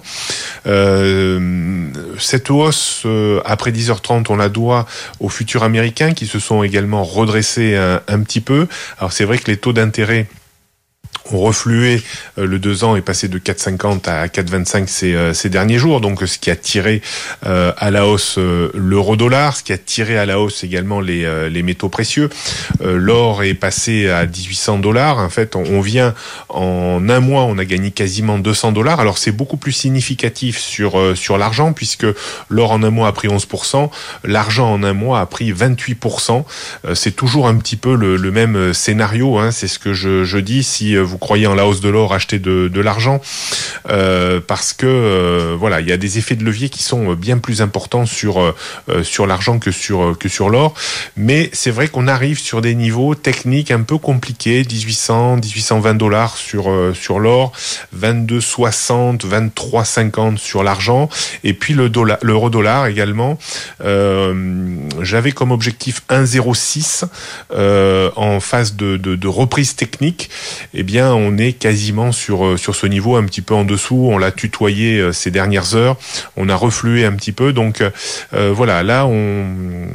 Euh, cette hausse euh, après dix heures trente, on la doit aux futurs américains qui se sont également redressés un, un petit peu. Alors c'est vrai que les taux d'intérêt ont reflué, euh, le deux ans est passé de quatre virgule cinquante à quatre virgule vingt-cinq ces, euh, ces derniers jours, donc ce qui a tiré euh, à la hausse euh, l'euro-dollar, ce qui a tiré à la hausse également les, euh, les métaux précieux. Euh, l'or est passé à dix-huit cents dollars, en fait on, on vient en un mois, on a gagné quasiment deux cents dollars, alors c'est beaucoup plus significatif sur, euh, sur l'argent, puisque l'or en un mois a pris onze pour cent, l'argent en un mois a pris vingt-huit pour cent, euh, c'est toujours un petit peu le, le même scénario, hein, c'est ce que je, je dis, si vous croyez en la hausse de l'or, achetez de, de l'argent, euh, parce que euh, voilà, il y a des effets de levier qui sont bien plus importants sur euh, sur l'argent que sur que sur l'or. Mais c'est vrai qu'on arrive sur des niveaux techniques un peu compliqués, dix-huit cents, dix-huit cent vingt dollars sur euh, sur l'or, vingt-deux soixante, vingt-trois cinquante sur l'argent, et puis le dollar, l'euro dollar également. Euh, j'avais comme objectif un virgule zéro six euh, en phase de, de, de reprise technique. Eh bien on est quasiment sur sur ce niveau, un petit peu en dessous. On l'a tutoyé ces dernières heures. On a reflué un petit peu. Donc euh, voilà, là on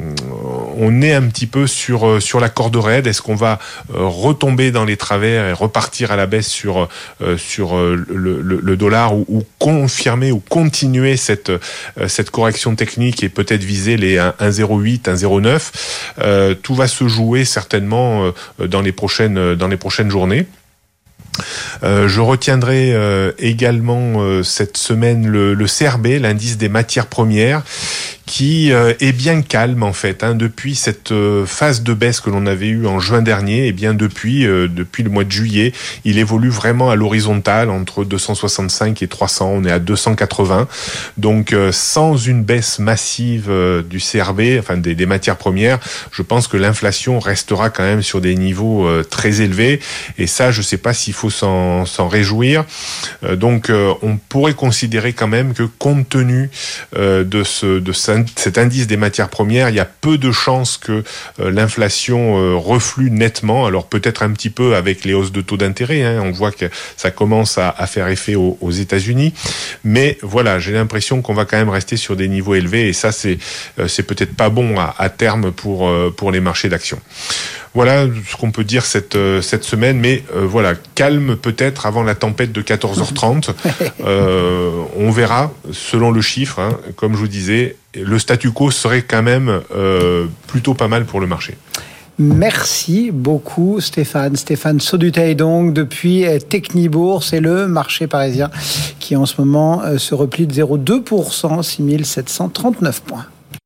on est un petit peu sur sur la corde raide. Est-ce qu'on va retomber dans les travers et repartir à la baisse sur euh, sur le, le, le dollar, ou, ou confirmer ou continuer cette cette correction technique et peut-être viser les un virgule zéro huit, un virgule zéro neuf. Euh, tout va se jouer certainement dans les prochaines dans les prochaines journées. Euh, je retiendrai euh, également euh, cette semaine le, le C R B, l'indice des matières premières, qui euh, est bien calme en fait. Hein, depuis cette euh, phase de baisse que l'on avait eue en juin dernier, et bien depuis euh, depuis le mois de juillet, il évolue vraiment à l'horizontale entre deux cent soixante-cinq et trois cents. On est à deux cent quatre-vingts. Donc euh, sans une baisse massive euh, du C R B, enfin des, des matières premières, je pense que l'inflation restera quand même sur des niveaux euh, très élevés. Et ça, je sais pas s'il faut s'en, s'en réjouir. Euh, donc euh, on pourrait considérer quand même que compte tenu euh, de ce de ça, cet indice des matières premières, il y a peu de chances que euh, l'inflation euh, reflue nettement. Alors peut-être un petit peu avec les hausses de taux d'intérêt, hein. On voit que ça commence à, à faire effet aux, aux États-Unis, mais voilà, j'ai l'impression qu'on va quand même rester sur des niveaux élevés, et ça c'est euh, c'est peut-être pas bon à, à terme pour euh, pour les marchés d'actions. Voilà ce qu'on peut dire cette euh, cette semaine, mais euh, voilà, calme peut-être avant la tempête de quatorze heures trente. Euh, on verra selon le chiffre, hein, comme je vous disais, le statu quo serait quand même euh, plutôt pas mal pour le marché. Merci beaucoup Stéphane. Stéphane Sauduteil donc depuis Technibourse, et le marché parisien qui en ce moment se replie de zéro virgule deux pour cent, six mille sept cent trente-neuf points.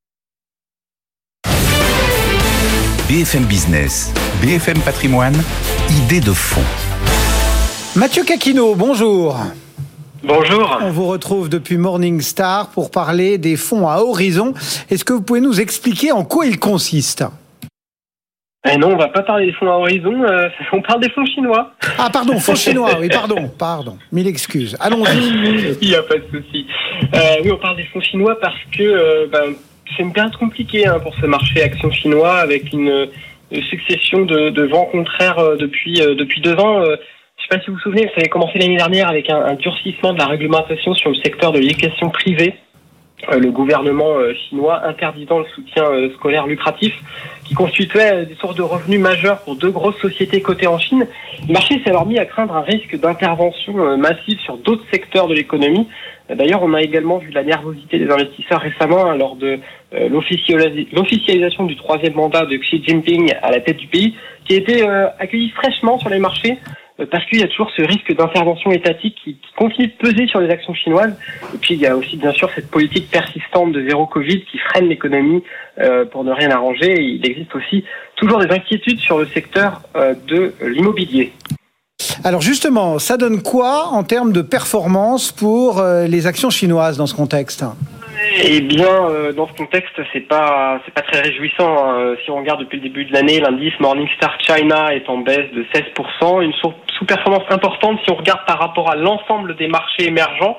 B F M Business, B F M Patrimoine, idée de fonds. Mathieu Caquino, bonjour. Bonjour. On vous retrouve depuis Morningstar pour parler des fonds à horizon. Est-ce que vous pouvez nous expliquer en quoi ils consistent ? Eh non, on va pas parler des fonds à horizon, euh, on parle des fonds chinois. Ah pardon, fonds chinois, oui, pardon, pardon, mille excuses. Allons-y. Il n'y a pas de souci. Euh, oui, on parle des fonds chinois parce que euh, ben, c'est une période compliquée hein, pour ce marché action chinois, avec une, une succession de, de vents contraires euh, depuis euh, depuis deux ans. Euh, je ne sais pas si vous vous souvenez, ça avait commencé l'année dernière avec un, un durcissement de la réglementation sur le secteur de l'éducation privée. Euh, le gouvernement euh, chinois interdisant le soutien euh, scolaire lucratif, qui constituait euh, des sources de revenus majeures pour deux grosses sociétés cotées en Chine. Le marché s'est alors mis à craindre un risque d'intervention euh, massive sur d'autres secteurs de l'économie. Euh, d'ailleurs, on a également vu la nervosité des investisseurs récemment hein, lors de euh, l'officialis- l'officialisation du troisième mandat de Xi Jinping à la tête du pays, qui a été euh, accueilli fraîchement sur les marchés, parce qu'il y a toujours ce risque d'intervention étatique qui, qui continue de peser sur les actions chinoises. Et puis il y a aussi bien sûr cette politique persistante de zéro Covid qui freine l'économie euh, pour ne rien arranger. Et il existe aussi toujours des inquiétudes sur le secteur euh, de l'immobilier. Alors justement, ça donne quoi en termes de performance pour euh, les actions chinoises dans ce contexte ? Eh bien, euh, dans ce contexte, c'est pas c'est pas très réjouissant. Hein. Si on regarde depuis le début de l'année, l'indice Morningstar China est en baisse de seize pour cent, une sous-performance importante si on regarde par rapport à l'ensemble des marchés émergents,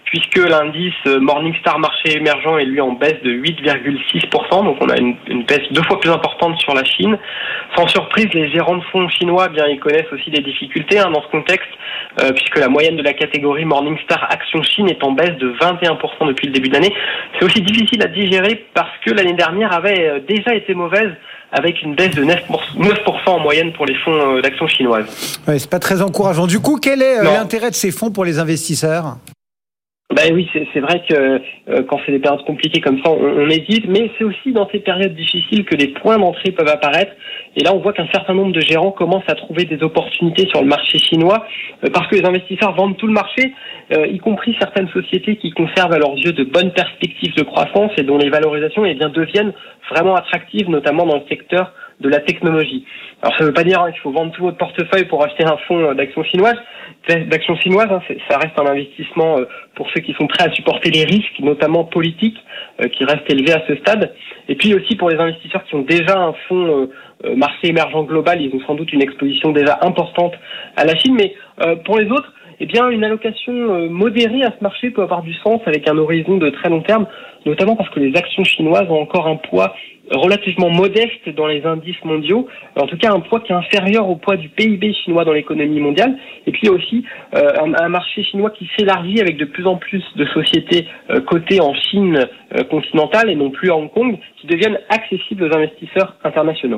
puisque l'indice Morningstar marché émergent est lui en baisse de huit virgule six pour cent, donc on a une, une baisse deux fois plus importante sur la Chine. Sans surprise, les gérants de fonds chinois, bien, ils connaissent aussi des difficultés hein, dans ce contexte, euh, puisque la moyenne de la catégorie Morningstar Action Chine est en baisse de vingt et un pour cent depuis le début de l'année. C'est aussi difficile à digérer parce que l'année dernière avait déjà été mauvaise, avec une baisse de neuf pour cent en moyenne pour les fonds d'actions chinoises. Ouais, c'est pas très encourageant. Du coup, quel est non. l'intérêt de ces fonds pour les investisseurs ? Ben oui, c'est, c'est vrai que euh, quand c'est des périodes compliquées comme ça, on, on hésite, mais c'est aussi dans ces périodes difficiles que les points d'entrée peuvent apparaître. Et là, on voit qu'un certain nombre de gérants commencent à trouver des opportunités sur le marché chinois, euh, parce que les investisseurs vendent tout le marché, euh, y compris certaines sociétés qui conservent à leurs yeux de bonnes perspectives de croissance et dont les valorisations eh bien, deviennent vraiment attractives, notamment dans le secteur de la technologie. Alors ça ne veut pas dire hein, qu'il faut vendre tout votre portefeuille pour acheter un fonds d'actions chinoises. D'actions chinoises, hein, ça reste un investissement euh, pour ceux qui sont prêts à supporter les risques, notamment politiques, euh, qui restent élevés à ce stade. Et puis aussi pour les investisseurs qui ont déjà un fonds euh, marché émergent global, ils ont sans doute une exposition déjà importante à la Chine. Mais euh, pour les autres, eh bien une allocation euh, modérée à ce marché peut avoir du sens avec un horizon de très long terme, notamment parce que les actions chinoises ont encore un poids relativement modeste dans les indices mondiaux, en tout cas un poids qui est inférieur au poids du P I B chinois dans l'économie mondiale, et puis aussi euh, un, un marché chinois qui s'élargit avec de plus en plus de sociétés euh, cotées en Chine euh, continentale et non plus à Hong Kong, qui deviennent accessibles aux investisseurs internationaux.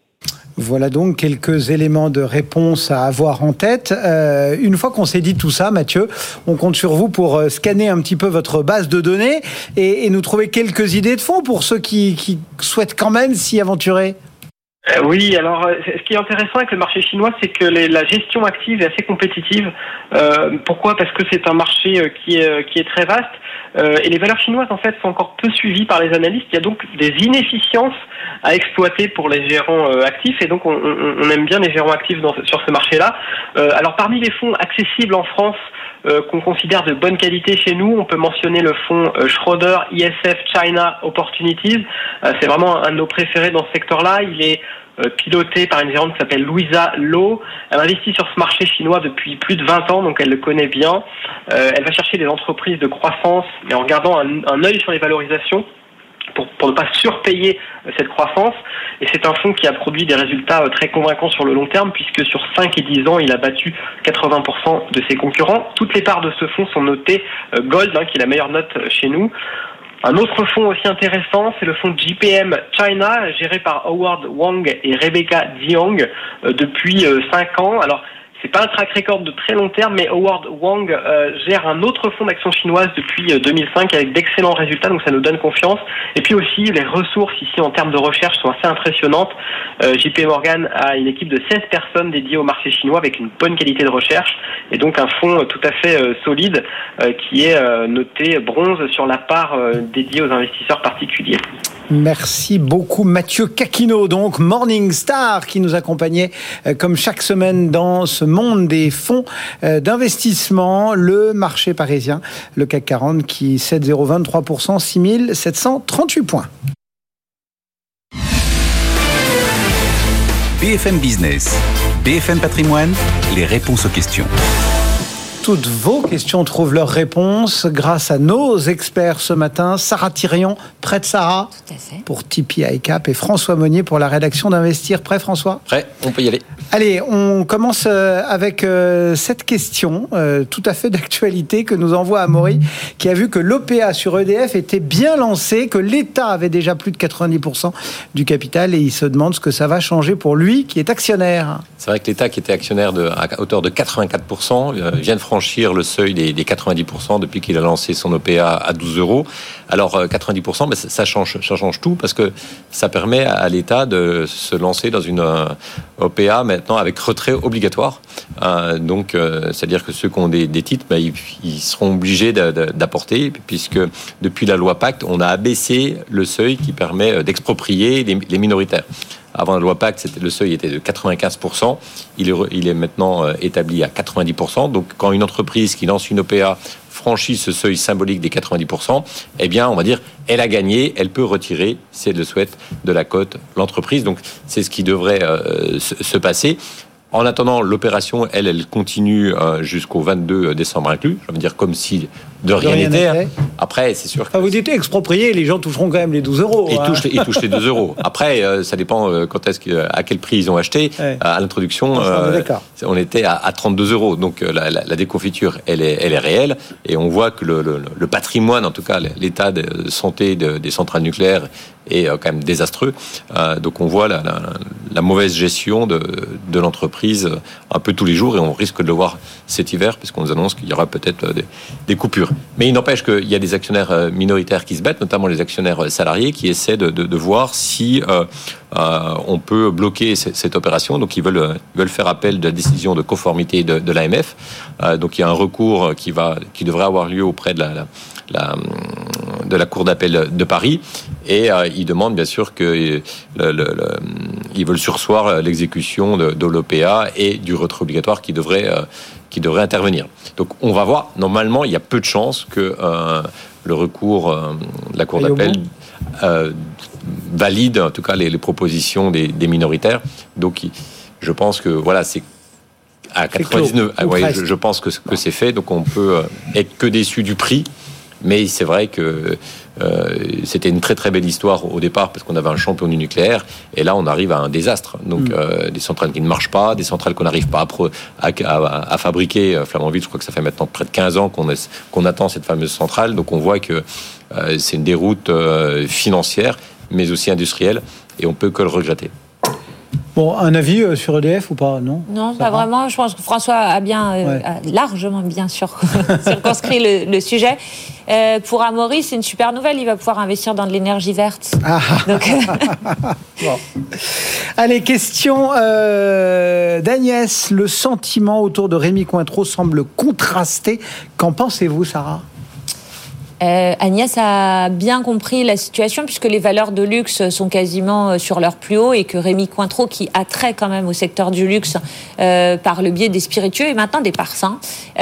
Voilà donc quelques éléments de réponse à avoir en tête. Euh, une fois qu'on s'est dit tout ça, Mathieu, on compte sur vous pour scanner un petit peu votre base de données et, et nous trouver quelques idées de fonds pour ceux qui, qui souhaitent quand même s'y aventurer. Euh, oui, alors ce qui est intéressant avec le marché chinois, c'est que les, la gestion active est assez compétitive. Euh, pourquoi ? Parce que c'est un marché euh, qui est, euh, qui est très vaste euh, et les valeurs chinoises en fait sont encore peu suivies par les analystes. Il y a donc des inefficiences à exploiter pour les gérants euh, actifs et donc on, on, on aime bien les gérants actifs dans, sur ce marché-là. Euh, alors parmi les fonds accessibles en France, Euh, qu'on considère de bonne qualité chez nous, on peut mentionner le fonds euh, Schroder I S F China Opportunities. Euh, c'est vraiment un de nos préférés dans ce secteur-là. Il est euh, piloté par une gérante qui s'appelle Louisa Loh. Elle investit sur ce marché chinois depuis plus de vingt ans, donc elle le connaît bien. Euh, elle va chercher des entreprises de croissance, mais en gardant un, un œil sur les valorisations. Pour, pour ne pas surpayer cette croissance. Et c'est un fonds qui a produit des résultats très convaincants sur le long terme, puisque sur cinq et dix ans, il a battu quatre-vingts pour cent de ses concurrents. Toutes les parts de ce fonds sont notées Gold, hein, qui est la meilleure note chez nous. Un autre fonds aussi intéressant, c'est le fonds J P M China, géré par Howard Wang et Rebecca Jiang euh, depuis euh, cinq ans. Alors, c'est pas un track record de très long terme, mais Howard Wang euh, gère un autre fonds d'actions chinoises depuis euh, deux mille cinq avec d'excellents résultats, donc ça nous donne confiance. Et puis aussi, les ressources ici en termes de recherche sont assez impressionnantes. Euh, J P Morgan a une équipe de seize personnes dédiées au marché chinois avec une bonne qualité de recherche et donc un fonds tout à fait euh, solide euh, qui est euh, noté bronze sur la part euh, dédiée aux investisseurs particuliers. Merci beaucoup Mathieu Caquino, donc Morningstar, qui nous accompagnait euh, comme chaque semaine dans ce monde des fonds euh, d'investissement. Le marché parisien, le C A C quarante qui sept virgule vingt-trois pour cent, six mille sept cent trente-huit points. B F M Business, B F M Patrimoine, les réponses aux questions. Toutes vos questions trouvent leurs réponses grâce à nos experts ce matin. Sarah Thirion, près de Sarah, pour Tipeee I C A P, et François Monnier pour la rédaction d'Investir. Prêt, François ? Prêt, on peut y aller. Allez, on commence avec cette question euh, tout à fait d'actualité que nous envoie Amaury, qui a vu que l'O P A sur E D F était bien lancé, que l'État avait déjà plus de quatre-vingt-dix pour cent du capital et il se demande ce que ça va changer pour lui qui est actionnaire. C'est vrai que l'État qui était actionnaire de, à hauteur de quatre-vingt-quatre pour cent euh, vient de franchir le seuil des, des quatre-vingt-dix pour cent depuis qu'il a lancé son O P A à douze euros. Alors euh, quatre-vingt-dix pour cent, ben, ça, ça, change, ça change tout parce que ça permet à l'État de se lancer dans une euh, O P A maintenant avec retrait obligatoire. Euh, donc, euh, c'est-à-dire que ceux qui ont des, des titres, ben, ils, ils seront obligés de, de, d'apporter, puisque depuis la loi Pacte, on a abaissé le seuil qui permet d'exproprier les, les minoritaires. Avant la loi Pacte, c'était, le seuil était de quatre-vingt-quinze pour cent. Il est, il est maintenant établi à quatre-vingt-dix pour cent. Donc, quand une entreprise qui lance une O P A franchit ce seuil symbolique des quatre-vingt-dix pour cent, eh bien, on va dire, elle a gagné, elle peut retirer, si elle le souhaite, de la cote l'entreprise. Donc, c'est ce qui devrait euh, se, se passer. En attendant, l'opération, elle, elle continue euh, jusqu'au vingt-deux décembre inclus. Je veux dire, comme si de rien n'était. Après, c'est sûr que... Enfin, vous dites exproprié, les gens toucheront quand même les douze euros. Ils, hein. touchent, ils touchent les deux euros. Après, euh, ça dépend euh, quand est-ce que, à quel prix ils ont acheté. Ouais. À l'introduction, euh, on était à, à trente-deux euros. Donc euh, la, la, la déconfiture, elle est, elle est réelle. Et on voit que le, le, le patrimoine, en tout cas l'état de santé de, des centrales nucléaires, est euh, quand même désastreux. Euh, donc on voit la, la, la mauvaise gestion de, de l'entreprise un peu tous les jours. Et on risque de le voir cet hiver, puisqu'on nous annonce qu'il y aura peut-être des, des coupures. Mais il n'empêche qu'il y a des actionnaires minoritaires qui se battent, notamment les actionnaires salariés, qui essaient de, de, de voir si euh, euh, on peut bloquer cette, cette opération. Donc ils veulent, ils veulent faire appel de la décision de conformité de, de l'A M F. Euh, donc il y a un recours qui, va, qui devrait avoir lieu auprès de la, la, la, de la Cour d'appel de Paris. Et euh, ils demandent bien sûr que le, le, le, ils veulent surseoir l'exécution de, de l'O P A et du retrait obligatoire qui devrait... Euh, qui devrait intervenir. Donc on va voir, normalement il y a peu de chances que euh, le recours euh, de la Cour d'appel euh, valide en tout cas les, les propositions des, des minoritaires. Donc je pense que voilà, c'est à quatre-vingt-dix-neuf, ah, ouais, je, je pense que, que c'est fait, donc on peut être que déçu du prix. Mais c'est vrai que euh, c'était une très très belle histoire au départ parce qu'on avait un champion du nucléaire et là on arrive à un désastre. Donc mmh. euh, des centrales qui ne marchent pas, des centrales qu'on n'arrive pas à, pro, à, à, à fabriquer. Flamanville, je crois que ça fait maintenant près de quinze ans qu'on, est, qu'on attend cette fameuse centrale. Donc on voit que euh, c'est une déroute euh, financière mais aussi industrielle et on peut que le regretter. Bon, un avis sur E D F ou pas? Non, non, pas vraiment. Je pense que François a bien, euh, ouais. a largement bien sûr circonscrit le, le sujet. Euh, pour Amaury, c'est une super nouvelle. Il va pouvoir investir dans de l'énergie verte. Ah. Donc... bon. Allez, question euh, d'Agnès. Le sentiment autour de Rémy Cointreau semble contrasté. Qu'en pensez-vous, Sarah? Euh, Agnès a bien compris la situation puisque les valeurs de luxe sont quasiment sur leur plus haut et que Rémy Cointreau, qui a trait quand même au secteur du luxe euh, par le biais des spiritueux et maintenant des parfums,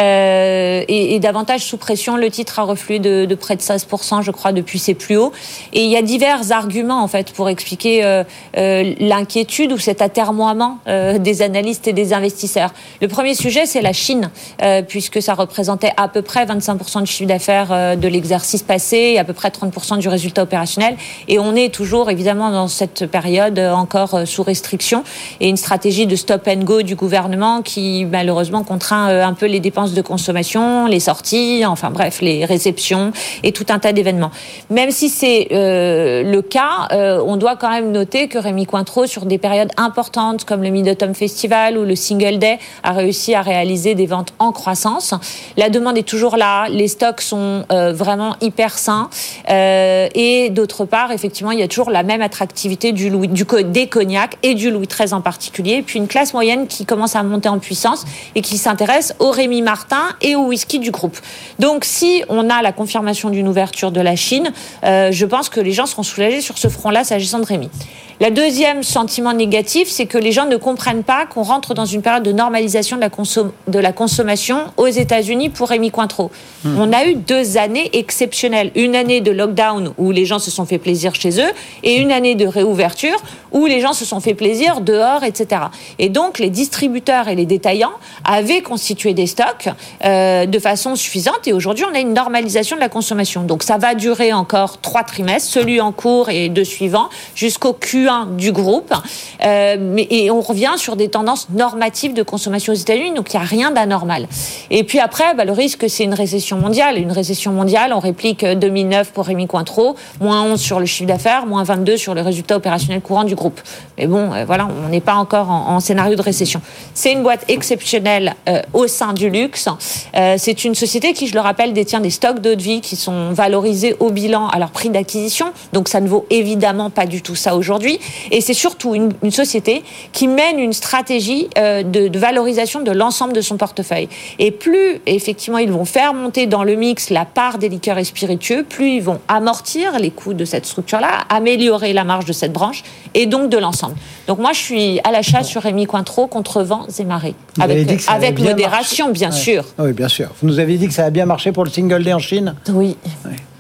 euh, et, et davantage sous pression. Le titre a reflué de, de près de seize pour cent, je crois, depuis ses plus hauts. Et il y a divers arguments en fait pour expliquer euh, euh, l'inquiétude ou cet atermoiement euh, des analystes et des investisseurs. Le premier sujet, c'est la Chine, euh, puisque ça représentait à peu près vingt-cinq pour cent du chiffre d'affaires euh, de l'exercice exercice passé et à peu près trente pour cent du résultat opérationnel. Et on est toujours, évidemment, dans cette période encore sous restriction et une stratégie de stop and go du gouvernement qui, malheureusement, contraint un peu les dépenses de consommation, les sorties, enfin bref, les réceptions et tout un tas d'événements. Même si c'est euh, le cas, euh, on doit quand même noter que Rémy Cointreau, sur des périodes importantes comme le Mid-Autumn Festival ou le Single Day, a réussi à réaliser des ventes en croissance. La demande est toujours là, les stocks sont euh, vraiment hyper sain euh, et d'autre part effectivement il y a toujours la même attractivité du Louis, du, des cognacs et du Louis treize en particulier, et puis une classe moyenne qui commence à monter en puissance et qui s'intéresse au Rémy Martin et au whisky du groupe. Donc si on a la confirmation d'une ouverture de la Chine, euh, je pense que les gens seront soulagés sur ce front-là s'agissant de Rémy. La deuxième sentiment négatif, c'est que les gens ne comprennent pas qu'on rentre dans une période de normalisation de la, consom- de la consommation aux États-Unis pour Rémy Cointreau. Mmh. On a eu deux années exceptionnelles. Une année de lockdown où les gens se sont fait plaisir chez eux et une année de réouverture où les gens se sont fait plaisir dehors, et cetera. Et donc, les distributeurs et les détaillants avaient constitué des stocks euh, de façon suffisante et aujourd'hui, on a une normalisation de la consommation. Donc, ça va durer encore trois trimestres, celui en cours et deux suivants, jusqu'au Q un du groupe, euh, mais, et on revient sur des tendances normatives de consommation aux États-Unis, donc il n'y a rien d'anormal. Et puis après, bah, le risque, c'est une récession mondiale. Une récession mondiale, on réplique deux mille neuf pour Rémy Cointreau, moins onze sur le chiffre d'affaires, moins vingt-deux sur le résultat opérationnel courant du groupe. Mais bon, euh, voilà, on n'est pas encore en, en scénario de récession. C'est une boîte exceptionnelle euh, au sein du luxe. Euh, c'est une société qui, je le rappelle, détient des stocks d'eau de vie qui sont valorisés au bilan à leur prix d'acquisition, donc ça ne vaut évidemment pas du tout ça aujourd'hui. Et c'est surtout une, une société qui mène une stratégie euh, de, de valorisation de l'ensemble de son portefeuille. Et plus, effectivement, ils vont faire monter dans le mix la part des liqueurs et spiritueux, plus ils vont amortir les coûts de cette structure-là, améliorer la marge de cette branche et donc de l'ensemble. Donc moi, je suis à l'achat sur Rémy Cointreau contre vents et marées. Vous avec avec modération, marché. bien ouais. sûr. Oui, bien sûr. Vous nous avez dit que ça a bien marché pour le Single Day en Chine ? Oui. Ouais.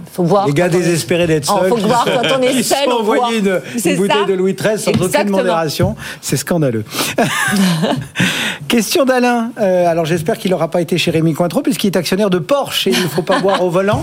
faut boire. Les gars quand on est- désespérés d'être Oh, seuls. faut boire quand on est Ils seul, se sont on boit. envoyés une, C'est une bouteille ça. de Louis treize sans aucune Exactement. modération. C'est scandaleux. Question d'Alain. Euh, alors j'espère qu'il n'aura pas été chez Rémi Cointreau puisqu'il est actionnaire de Porsche et il ne faut pas boire au volant.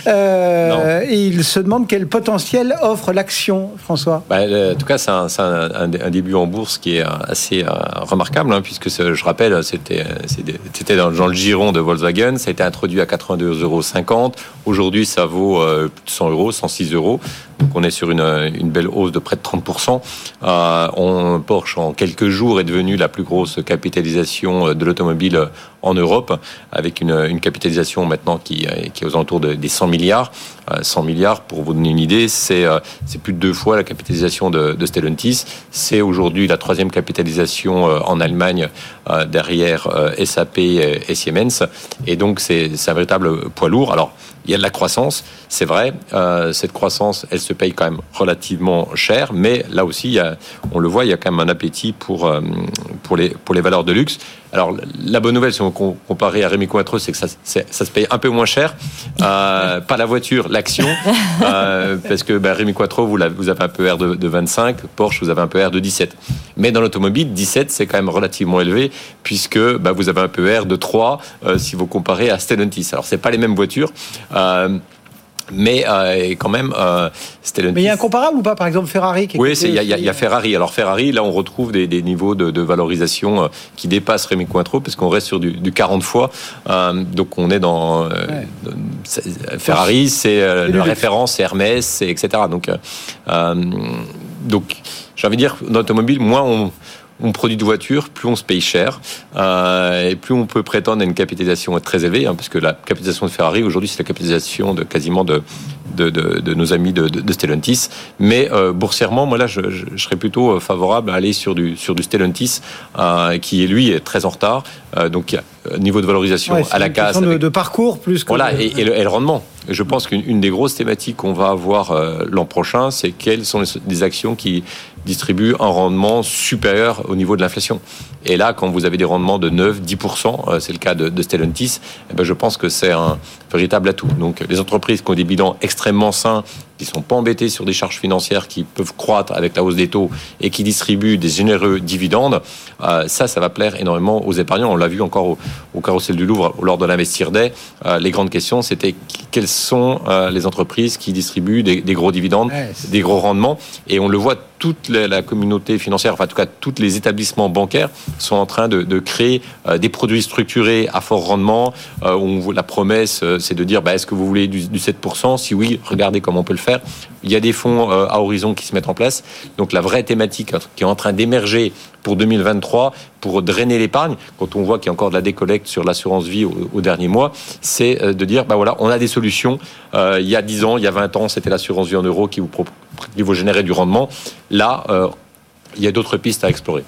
Euh, et il se demande quel potentiel offre l'action, François. Bah, en tout cas, c'est un, c'est un, un, un début en bourse qui est assez euh, remarquable, hein, puisque ce, je rappelle, c'était, c'était dans, dans le giron de Volkswagen, ça a été introduit à quatre-vingt-deux euros cinquante. Aujourd'hui, ça vaut euh, plus de cent euros, cent six euros. Donc on est sur une, une belle hausse de près de trente pour cent. Euh, on, Porsche, en quelques jours, est devenu la plus grosse capitalisation de l'automobile en Europe, avec une, une capitalisation maintenant qui, qui est aux alentours de, des cent milliards. Euh, cent milliards, pour vous donner une idée, c'est, euh, c'est plus de deux fois la capitalisation de, de Stellantis. C'est aujourd'hui la troisième capitalisation euh, en Allemagne, euh, derrière euh, S A P et, et Siemens. Et donc, c'est, c'est un véritable poids lourd. Alors, il y a de la croissance, c'est vrai. Euh, cette croissance, elle se paye quand même relativement cher, mais là aussi, il y a, on le voit, il y a quand même un appétit pour, euh, pour, les, pour les valeurs de luxe. Alors, la bonne nouvelle, si on compare à Rémi Cointreau, c'est que ça, c'est, ça se paye un peu moins cher. Euh, pas la voiture, l'action. Euh, parce que ben, Rémi Cointreau, vous, vous avez un P E R de, de vingt-cinq, Porsche, vous avez un P E R de dix-sept. Mais dans l'automobile, dix-sept, c'est quand même relativement élevé, puisque ben, vous avez un P E R de trois euh, si vous comparez à Stellantis. Alors, c'est pas les mêmes voitures. Euh, Mais euh, quand même, euh, Stellantis. Mais il y a un comparable ou pas, par exemple Ferrari qui est Oui, coté il y, y, aussi... y a Ferrari. Alors Ferrari, là, on retrouve des, des niveaux de, de valorisation euh, qui dépassent Rémi Cointreau, parce qu'on reste sur du, du quarante fois. Euh, donc on est dans euh, Ouais. c'est, Ferrari, c'est euh, C'est la du référence, c'est Hermès, c'est, et cetera. Donc, euh, donc, j'ai envie de dire, dans l'automobile, moins on on produit de voitures, plus on se paye cher, euh, et plus on peut prétendre à une capitalisation très élevée, hein, parce que la capitalisation de Ferrari, aujourd'hui, c'est la capitalisation de quasiment de, de, de, de nos amis de, de, de Stellantis. Mais euh, boursièrement, moi là, je, je, je serais plutôt favorable à aller sur du, sur du Stellantis, euh, qui, lui, est très en retard. Euh, donc, niveau de valorisation Ouais, à la casse. De, avec... de parcours plus que... Voilà, de... et, et, le, et le rendement. Je pense qu'une une des grosses thématiques qu'on va avoir euh, l'an prochain, c'est quelles sont les, les actions qui distribuent un rendement supérieur au niveau de l'inflation. Et là, quand vous avez des rendements de neuf à dix pour cent, euh, c'est le cas de, de Stellantis, eh ben, je pense que c'est un véritable atout. Donc, les entreprises qui ont des bilans extrêmement sains, qui ne sont pas embêtées sur des charges financières qui peuvent croître avec la hausse des taux et qui distribuent des généreux dividendes, euh, ça, ça va plaire énormément aux épargnants. On l'a vu encore au, au Carrousel du Louvre lors de l'Investir Day. Euh, les grandes questions, c'était quelles sont euh, les entreprises qui distribuent des, des gros dividendes, Ouais, des gros rendements. Et on le voit, toute la, la communauté financière, enfin en tout cas tous les établissements bancaires sont en train de, de créer euh, des produits structurés à fort rendement. Euh, on, la promesse, euh, c'est de dire, bah, est-ce que vous voulez du, du sept pour cent? Si oui, regardez comment on peut le faire. Il y a des fonds euh, à horizon qui se mettent en place. Donc la vraie thématique qui est en train d'émerger pour deux mille vingt-trois, pour drainer l'épargne, quand on voit qu'il y a encore de la décollecte sur l'assurance vie au, au dernier mois, c'est de dire, bah voilà, on a des solutions. Euh, il y a dix ans, il y a vingt ans, c'était l'assurance vie en euros qui vous, qui vous générait du rendement. Là, euh, il y a d'autres pistes à explorer.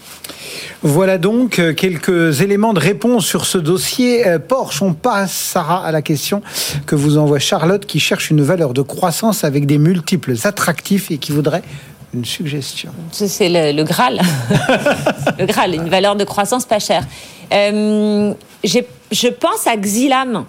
Voilà donc quelques éléments de réponse sur ce dossier Porsche. On passe, Sarah, à la question que vous envoie Charlotte, qui cherche une valeur de croissance avec des multiples attractifs et qui voudrait une suggestion. C'est le, le Graal. Le Graal, une valeur de croissance pas chère. Euh, je pense à Xilam.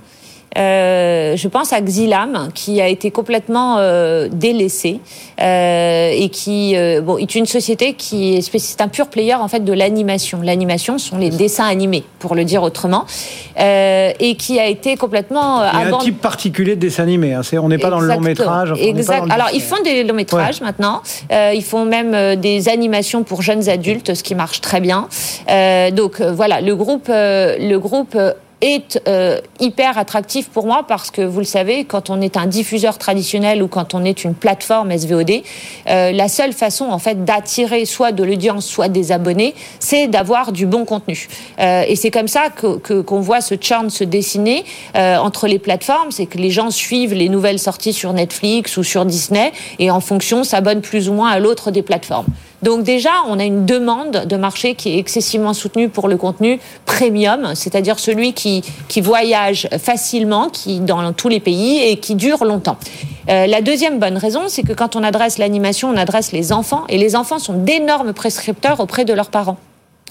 Euh, je pense à Xilam, qui a été complètement euh, délaissé euh, et qui euh, bon, est une société qui est c'est un pur player en fait de l'animation. L'animation sont les dessins animés, pour le dire autrement, euh, et qui a été complètement euh, Il y a aband... un type particulier de dessin animé. Hein. C'est, on n'est pas dans le long métrage. Enfin, exact. Dans le Alors ils font des longs métrages ouais. maintenant. Euh, ils font même euh, des animations pour jeunes adultes, ce qui marche très bien. Euh, donc euh, voilà, le groupe, euh, le groupe. Euh, est euh, hyper attractif pour moi parce que, vous le savez, quand on est un diffuseur traditionnel ou quand on est une plateforme S V O D, euh, la seule façon, en fait, d'attirer soit de l'audience, soit des abonnés, c'est d'avoir du bon contenu. Euh, et c'est comme ça que, que, qu'on voit ce churn se dessiner euh, entre les plateformes, c'est que les gens suivent les nouvelles sorties sur Netflix ou sur Disney et, en fonction, s'abonnent plus ou moins à l'autre des plateformes. Donc déjà, on a une demande de marché qui est excessivement soutenue pour le contenu premium, c'est-à-dire celui qui, qui voyage facilement, qui dans tous les pays et qui dure longtemps. Euh, la deuxième bonne raison, c'est que quand on adresse l'animation, on adresse les enfants, et les enfants sont d'énormes prescripteurs auprès de leurs parents.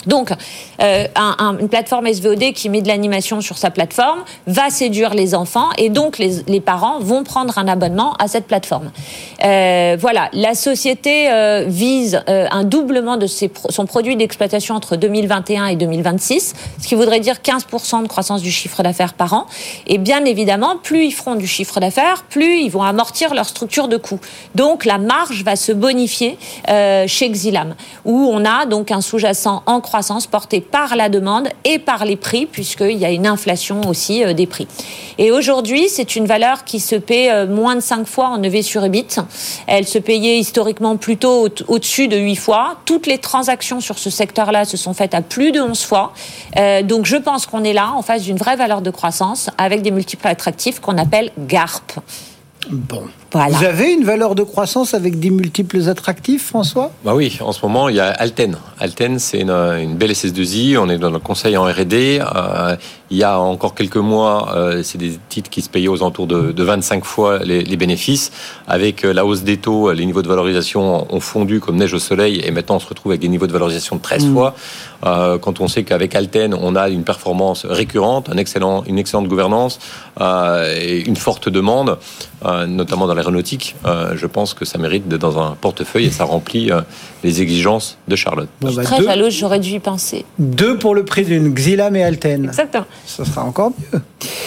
Donc, euh, un, un, une plateforme S V O D qui met de l'animation sur sa plateforme va séduire les enfants et donc les, les parents vont prendre un abonnement à cette plateforme. Euh, voilà, la société euh, vise euh, un doublement de ses, son produit d'exploitation entre deux mille vingt et un et deux mille vingt-six, ce qui voudrait dire quinze pour cent de croissance du chiffre d'affaires par an. Et bien évidemment, plus ils feront du chiffre d'affaires, plus ils vont amortir leur structure de coûts. Donc, la marge va se bonifier euh, chez Xylam, où on a donc un sous-jacent en croissance croissance portée par la demande et par les prix, puisqu'il y a une inflation aussi euh, des prix. Et aujourd'hui, c'est une valeur qui se paie euh, moins de cinq fois en E V sur EBIT. Elle se payait historiquement plutôt au- au-dessus de huit fois. Toutes les transactions sur ce secteur-là se sont faites à plus de onze fois. Euh, donc je pense qu'on est là en face d'une vraie valeur de croissance avec des multiples attractifs qu'on appelle G A R P. Bon. Voilà. Vous avez une valeur de croissance avec des multiples attractifs, François ? Bah oui, en ce moment, il y a Alten. Alten, c'est une, une belle S S deux I. On est dans le conseil en R et D. Euh, il y a encore quelques mois, euh, c'est des titres qui se payaient aux alentours de, de vingt-cinq fois les, les bénéfices. Avec la hausse des taux, les niveaux de valorisation ont fondu comme neige au soleil. Et maintenant, on se retrouve avec des niveaux de valorisation de treize mmh. fois. Euh, quand on sait qu'avec Alten, on a une performance récurrente, un excellent, une excellente gouvernance, euh, et une forte demande, euh, notamment dans l'aéronautique, euh, je pense que ça mérite d'être dans un portefeuille et ça remplit euh, les exigences de Charlotte. Bon, bah, je suis très deux, jalouse, j'aurais dû y penser. Deux pour le prix d'une, Xylam et Alten. Exactement. Ça sera encore mieux.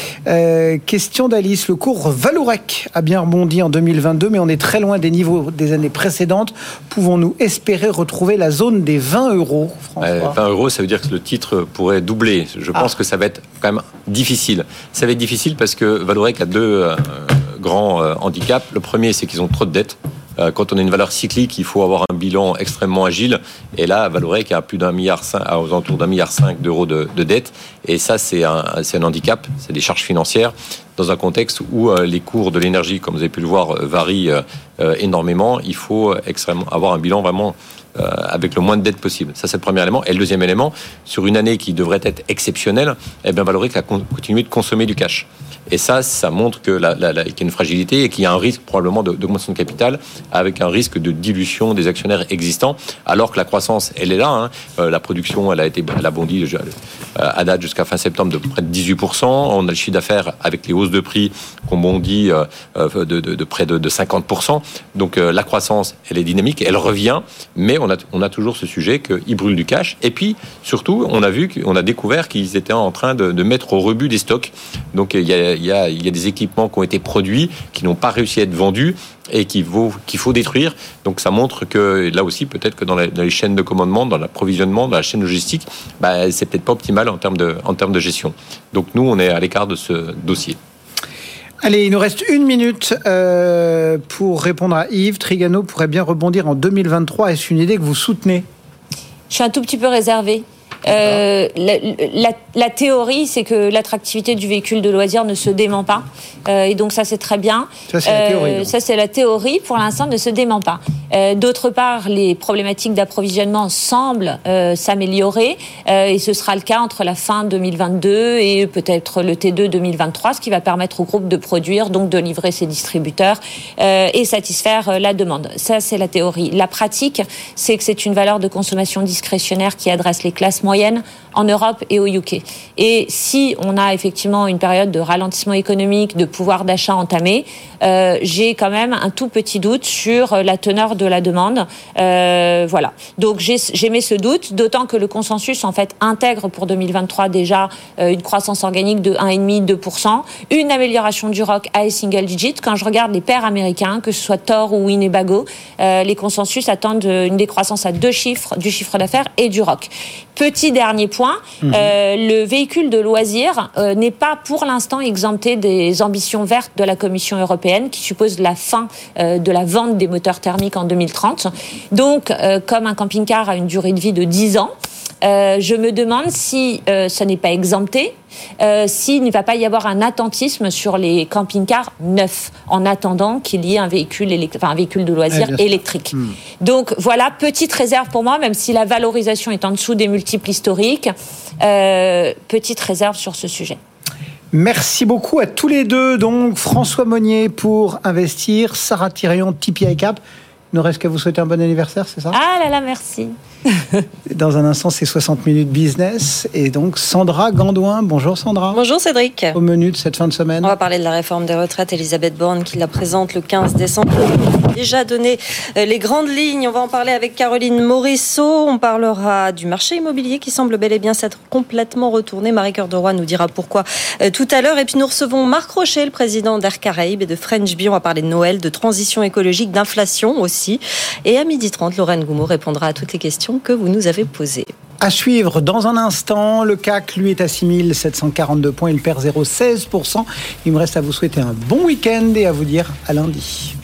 Euh, question d'Alice. Le cours Vallourec a bien rebondi en deux mille vingt-deux, mais on est très loin des niveaux des années précédentes. Pouvons-nous espérer retrouver la zone des vingt euros, François ? euh, vingt euros, ça veut dire que le titre pourrait doubler. Je pense ah. que ça va être quand même difficile. Ça va être difficile parce que Vallourec a deux euh, grands euh, handicaps. Le premier, c'est qu'ils ont trop de dettes. Euh, quand on a une valeur cyclique, il faut avoir un bilan extrêmement agile. Et là, Vallourec a plus d'un milliard, aux alentours d'un milliard cinq d'euros de, de dettes. Et ça, c'est un, c'est un handicap. C'est des charges financières dans un contexte où euh, les cours de l'énergie, comme vous avez pu le voir, euh, varient euh, énormément. Il faut extrêmement avoir un bilan vraiment euh, avec le moins de dettes possible. Ça, c'est le premier élément. Et le deuxième élément, sur une année qui devrait être exceptionnelle, eh bien, Vallourec a continué de consommer du cash. Et ça, ça montre que la, la, la, qu'il y a une fragilité et qu'il y a un risque probablement d'augmentation de capital avec un risque de dilution des actionnaires existants, alors que la croissance, elle est là. Hein. Euh, la production, elle a été, elle a bondi euh, à date jusqu'à fin septembre de près de dix-huit pour cent. On a le chiffre d'affaires avec les hausses de prix qu'on bondit euh, de, de, de près de, de cinquante pour cent. Donc euh, la croissance, elle est dynamique, elle revient, mais on a, on a toujours ce sujet qu'ils brûlent du cash. Et puis, surtout, on a vu, on a découvert qu'ils étaient en train de, de mettre au rebut des stocks. Donc il y a Il y, a, il y a des équipements qui ont été produits, qui n'ont pas réussi à être vendus et qu'il faut, qu'il faut détruire. Donc ça montre que là aussi, peut-être que dans, la, dans les chaînes de commandement, dans l'approvisionnement, dans la chaîne logistique, bah, c'est peut-être pas optimal en termes de, en termes de gestion. Donc nous, on est à l'écart de ce dossier. Allez, il nous reste une minute euh, pour répondre à Yves. Trigano pourrait bien rebondir en deux mille vingt-trois. Est-ce une idée que vous soutenez ? Je suis un tout petit peu réservée. Euh, la, la, la théorie, c'est que l'attractivité du véhicule de loisir ne se dément pas. Euh, et donc ça, c'est très bien. Ça, c'est la théorie. Euh, ça, c'est la théorie. Pour l'instant, ne se dément pas. Euh, d'autre part, les problématiques d'approvisionnement semblent euh, s'améliorer. Euh, et ce sera le cas entre la fin deux mille vingt-deux et peut-être le T deux deux mille vingt-trois, ce qui va permettre au groupe de produire, donc de livrer ses distributeurs euh, et satisfaire euh, la demande. Ça, c'est la théorie. La pratique, c'est que c'est une valeur de consommation discrétionnaire qui adresse les classes moyennes en Europe et au U K. Et si on a effectivement une période de ralentissement économique, de pouvoir d'achat entamé, euh, j'ai quand même un tout petit doute sur la teneur de la demande. Euh, voilà. Donc j'ai, j'émets ce doute, d'autant que le consensus en fait intègre pour deux mille vingt-trois déjà euh, une croissance organique de un virgule cinq à deux pour cent, une amélioration du R O C à single digit. Quand je regarde les pairs américains, que ce soit Thor ou Winnebago, euh, les consensus attendent une décroissance à deux chiffres du chiffre d'affaires et du R O C. Petit dernier point, mmh. euh, le véhicule de loisir euh, n'est pas pour l'instant exempté des ambitions vertes de la Commission européenne qui suppose la fin euh, de la vente des moteurs thermiques en deux mille trente. Donc, euh, comme un camping-car a une durée de vie de dix ans, euh, je me demande si euh, ce n'est pas exempté, euh, s'il ne va pas y avoir un attentisme sur les camping-cars neufs en attendant qu'il y ait un véhicule, élect- enfin, un véhicule de loisir ouais, électrique. Mmh. Donc voilà, petite réserve pour moi, même si la valorisation est en dessous des multiples historiques, euh, petite réserve sur ce sujet. Merci beaucoup à tous les deux. Donc François Monnier pour Investir, Sarah Thirion, T P I Cap. Il ne reste qu'à vous souhaiter un bon anniversaire, c'est ça ? Ah là là, merci. Dans un instant, c'est soixante minutes business. Et donc, Sandra Gandouin. Bonjour Sandra. Bonjour Cédric. Au menu de cette fin de semaine. On va parler de la réforme des retraites. Elisabeth Borne qui la présente le quinze décembre. On a déjà donné les grandes lignes. On va en parler avec Caroline Morisseau. On parlera du marché immobilier qui semble bel et bien s'être complètement retourné. Marie-Cœur de Roy nous dira pourquoi euh, tout à l'heure. Et puis nous recevons Marc Rochet, le président d'Air Caraïbes et de French Bee. On va parler de Noël, de transition écologique, d'inflation aussi. Et à midi trente, Lorraine Goumeau répondra à toutes les questions que vous nous avez posées. À suivre dans un instant, le C A C lui est à six mille sept cent quarante-deux points, il perd zéro virgule seize pour cent. Il me reste à vous souhaiter un bon week-end et à vous dire à lundi.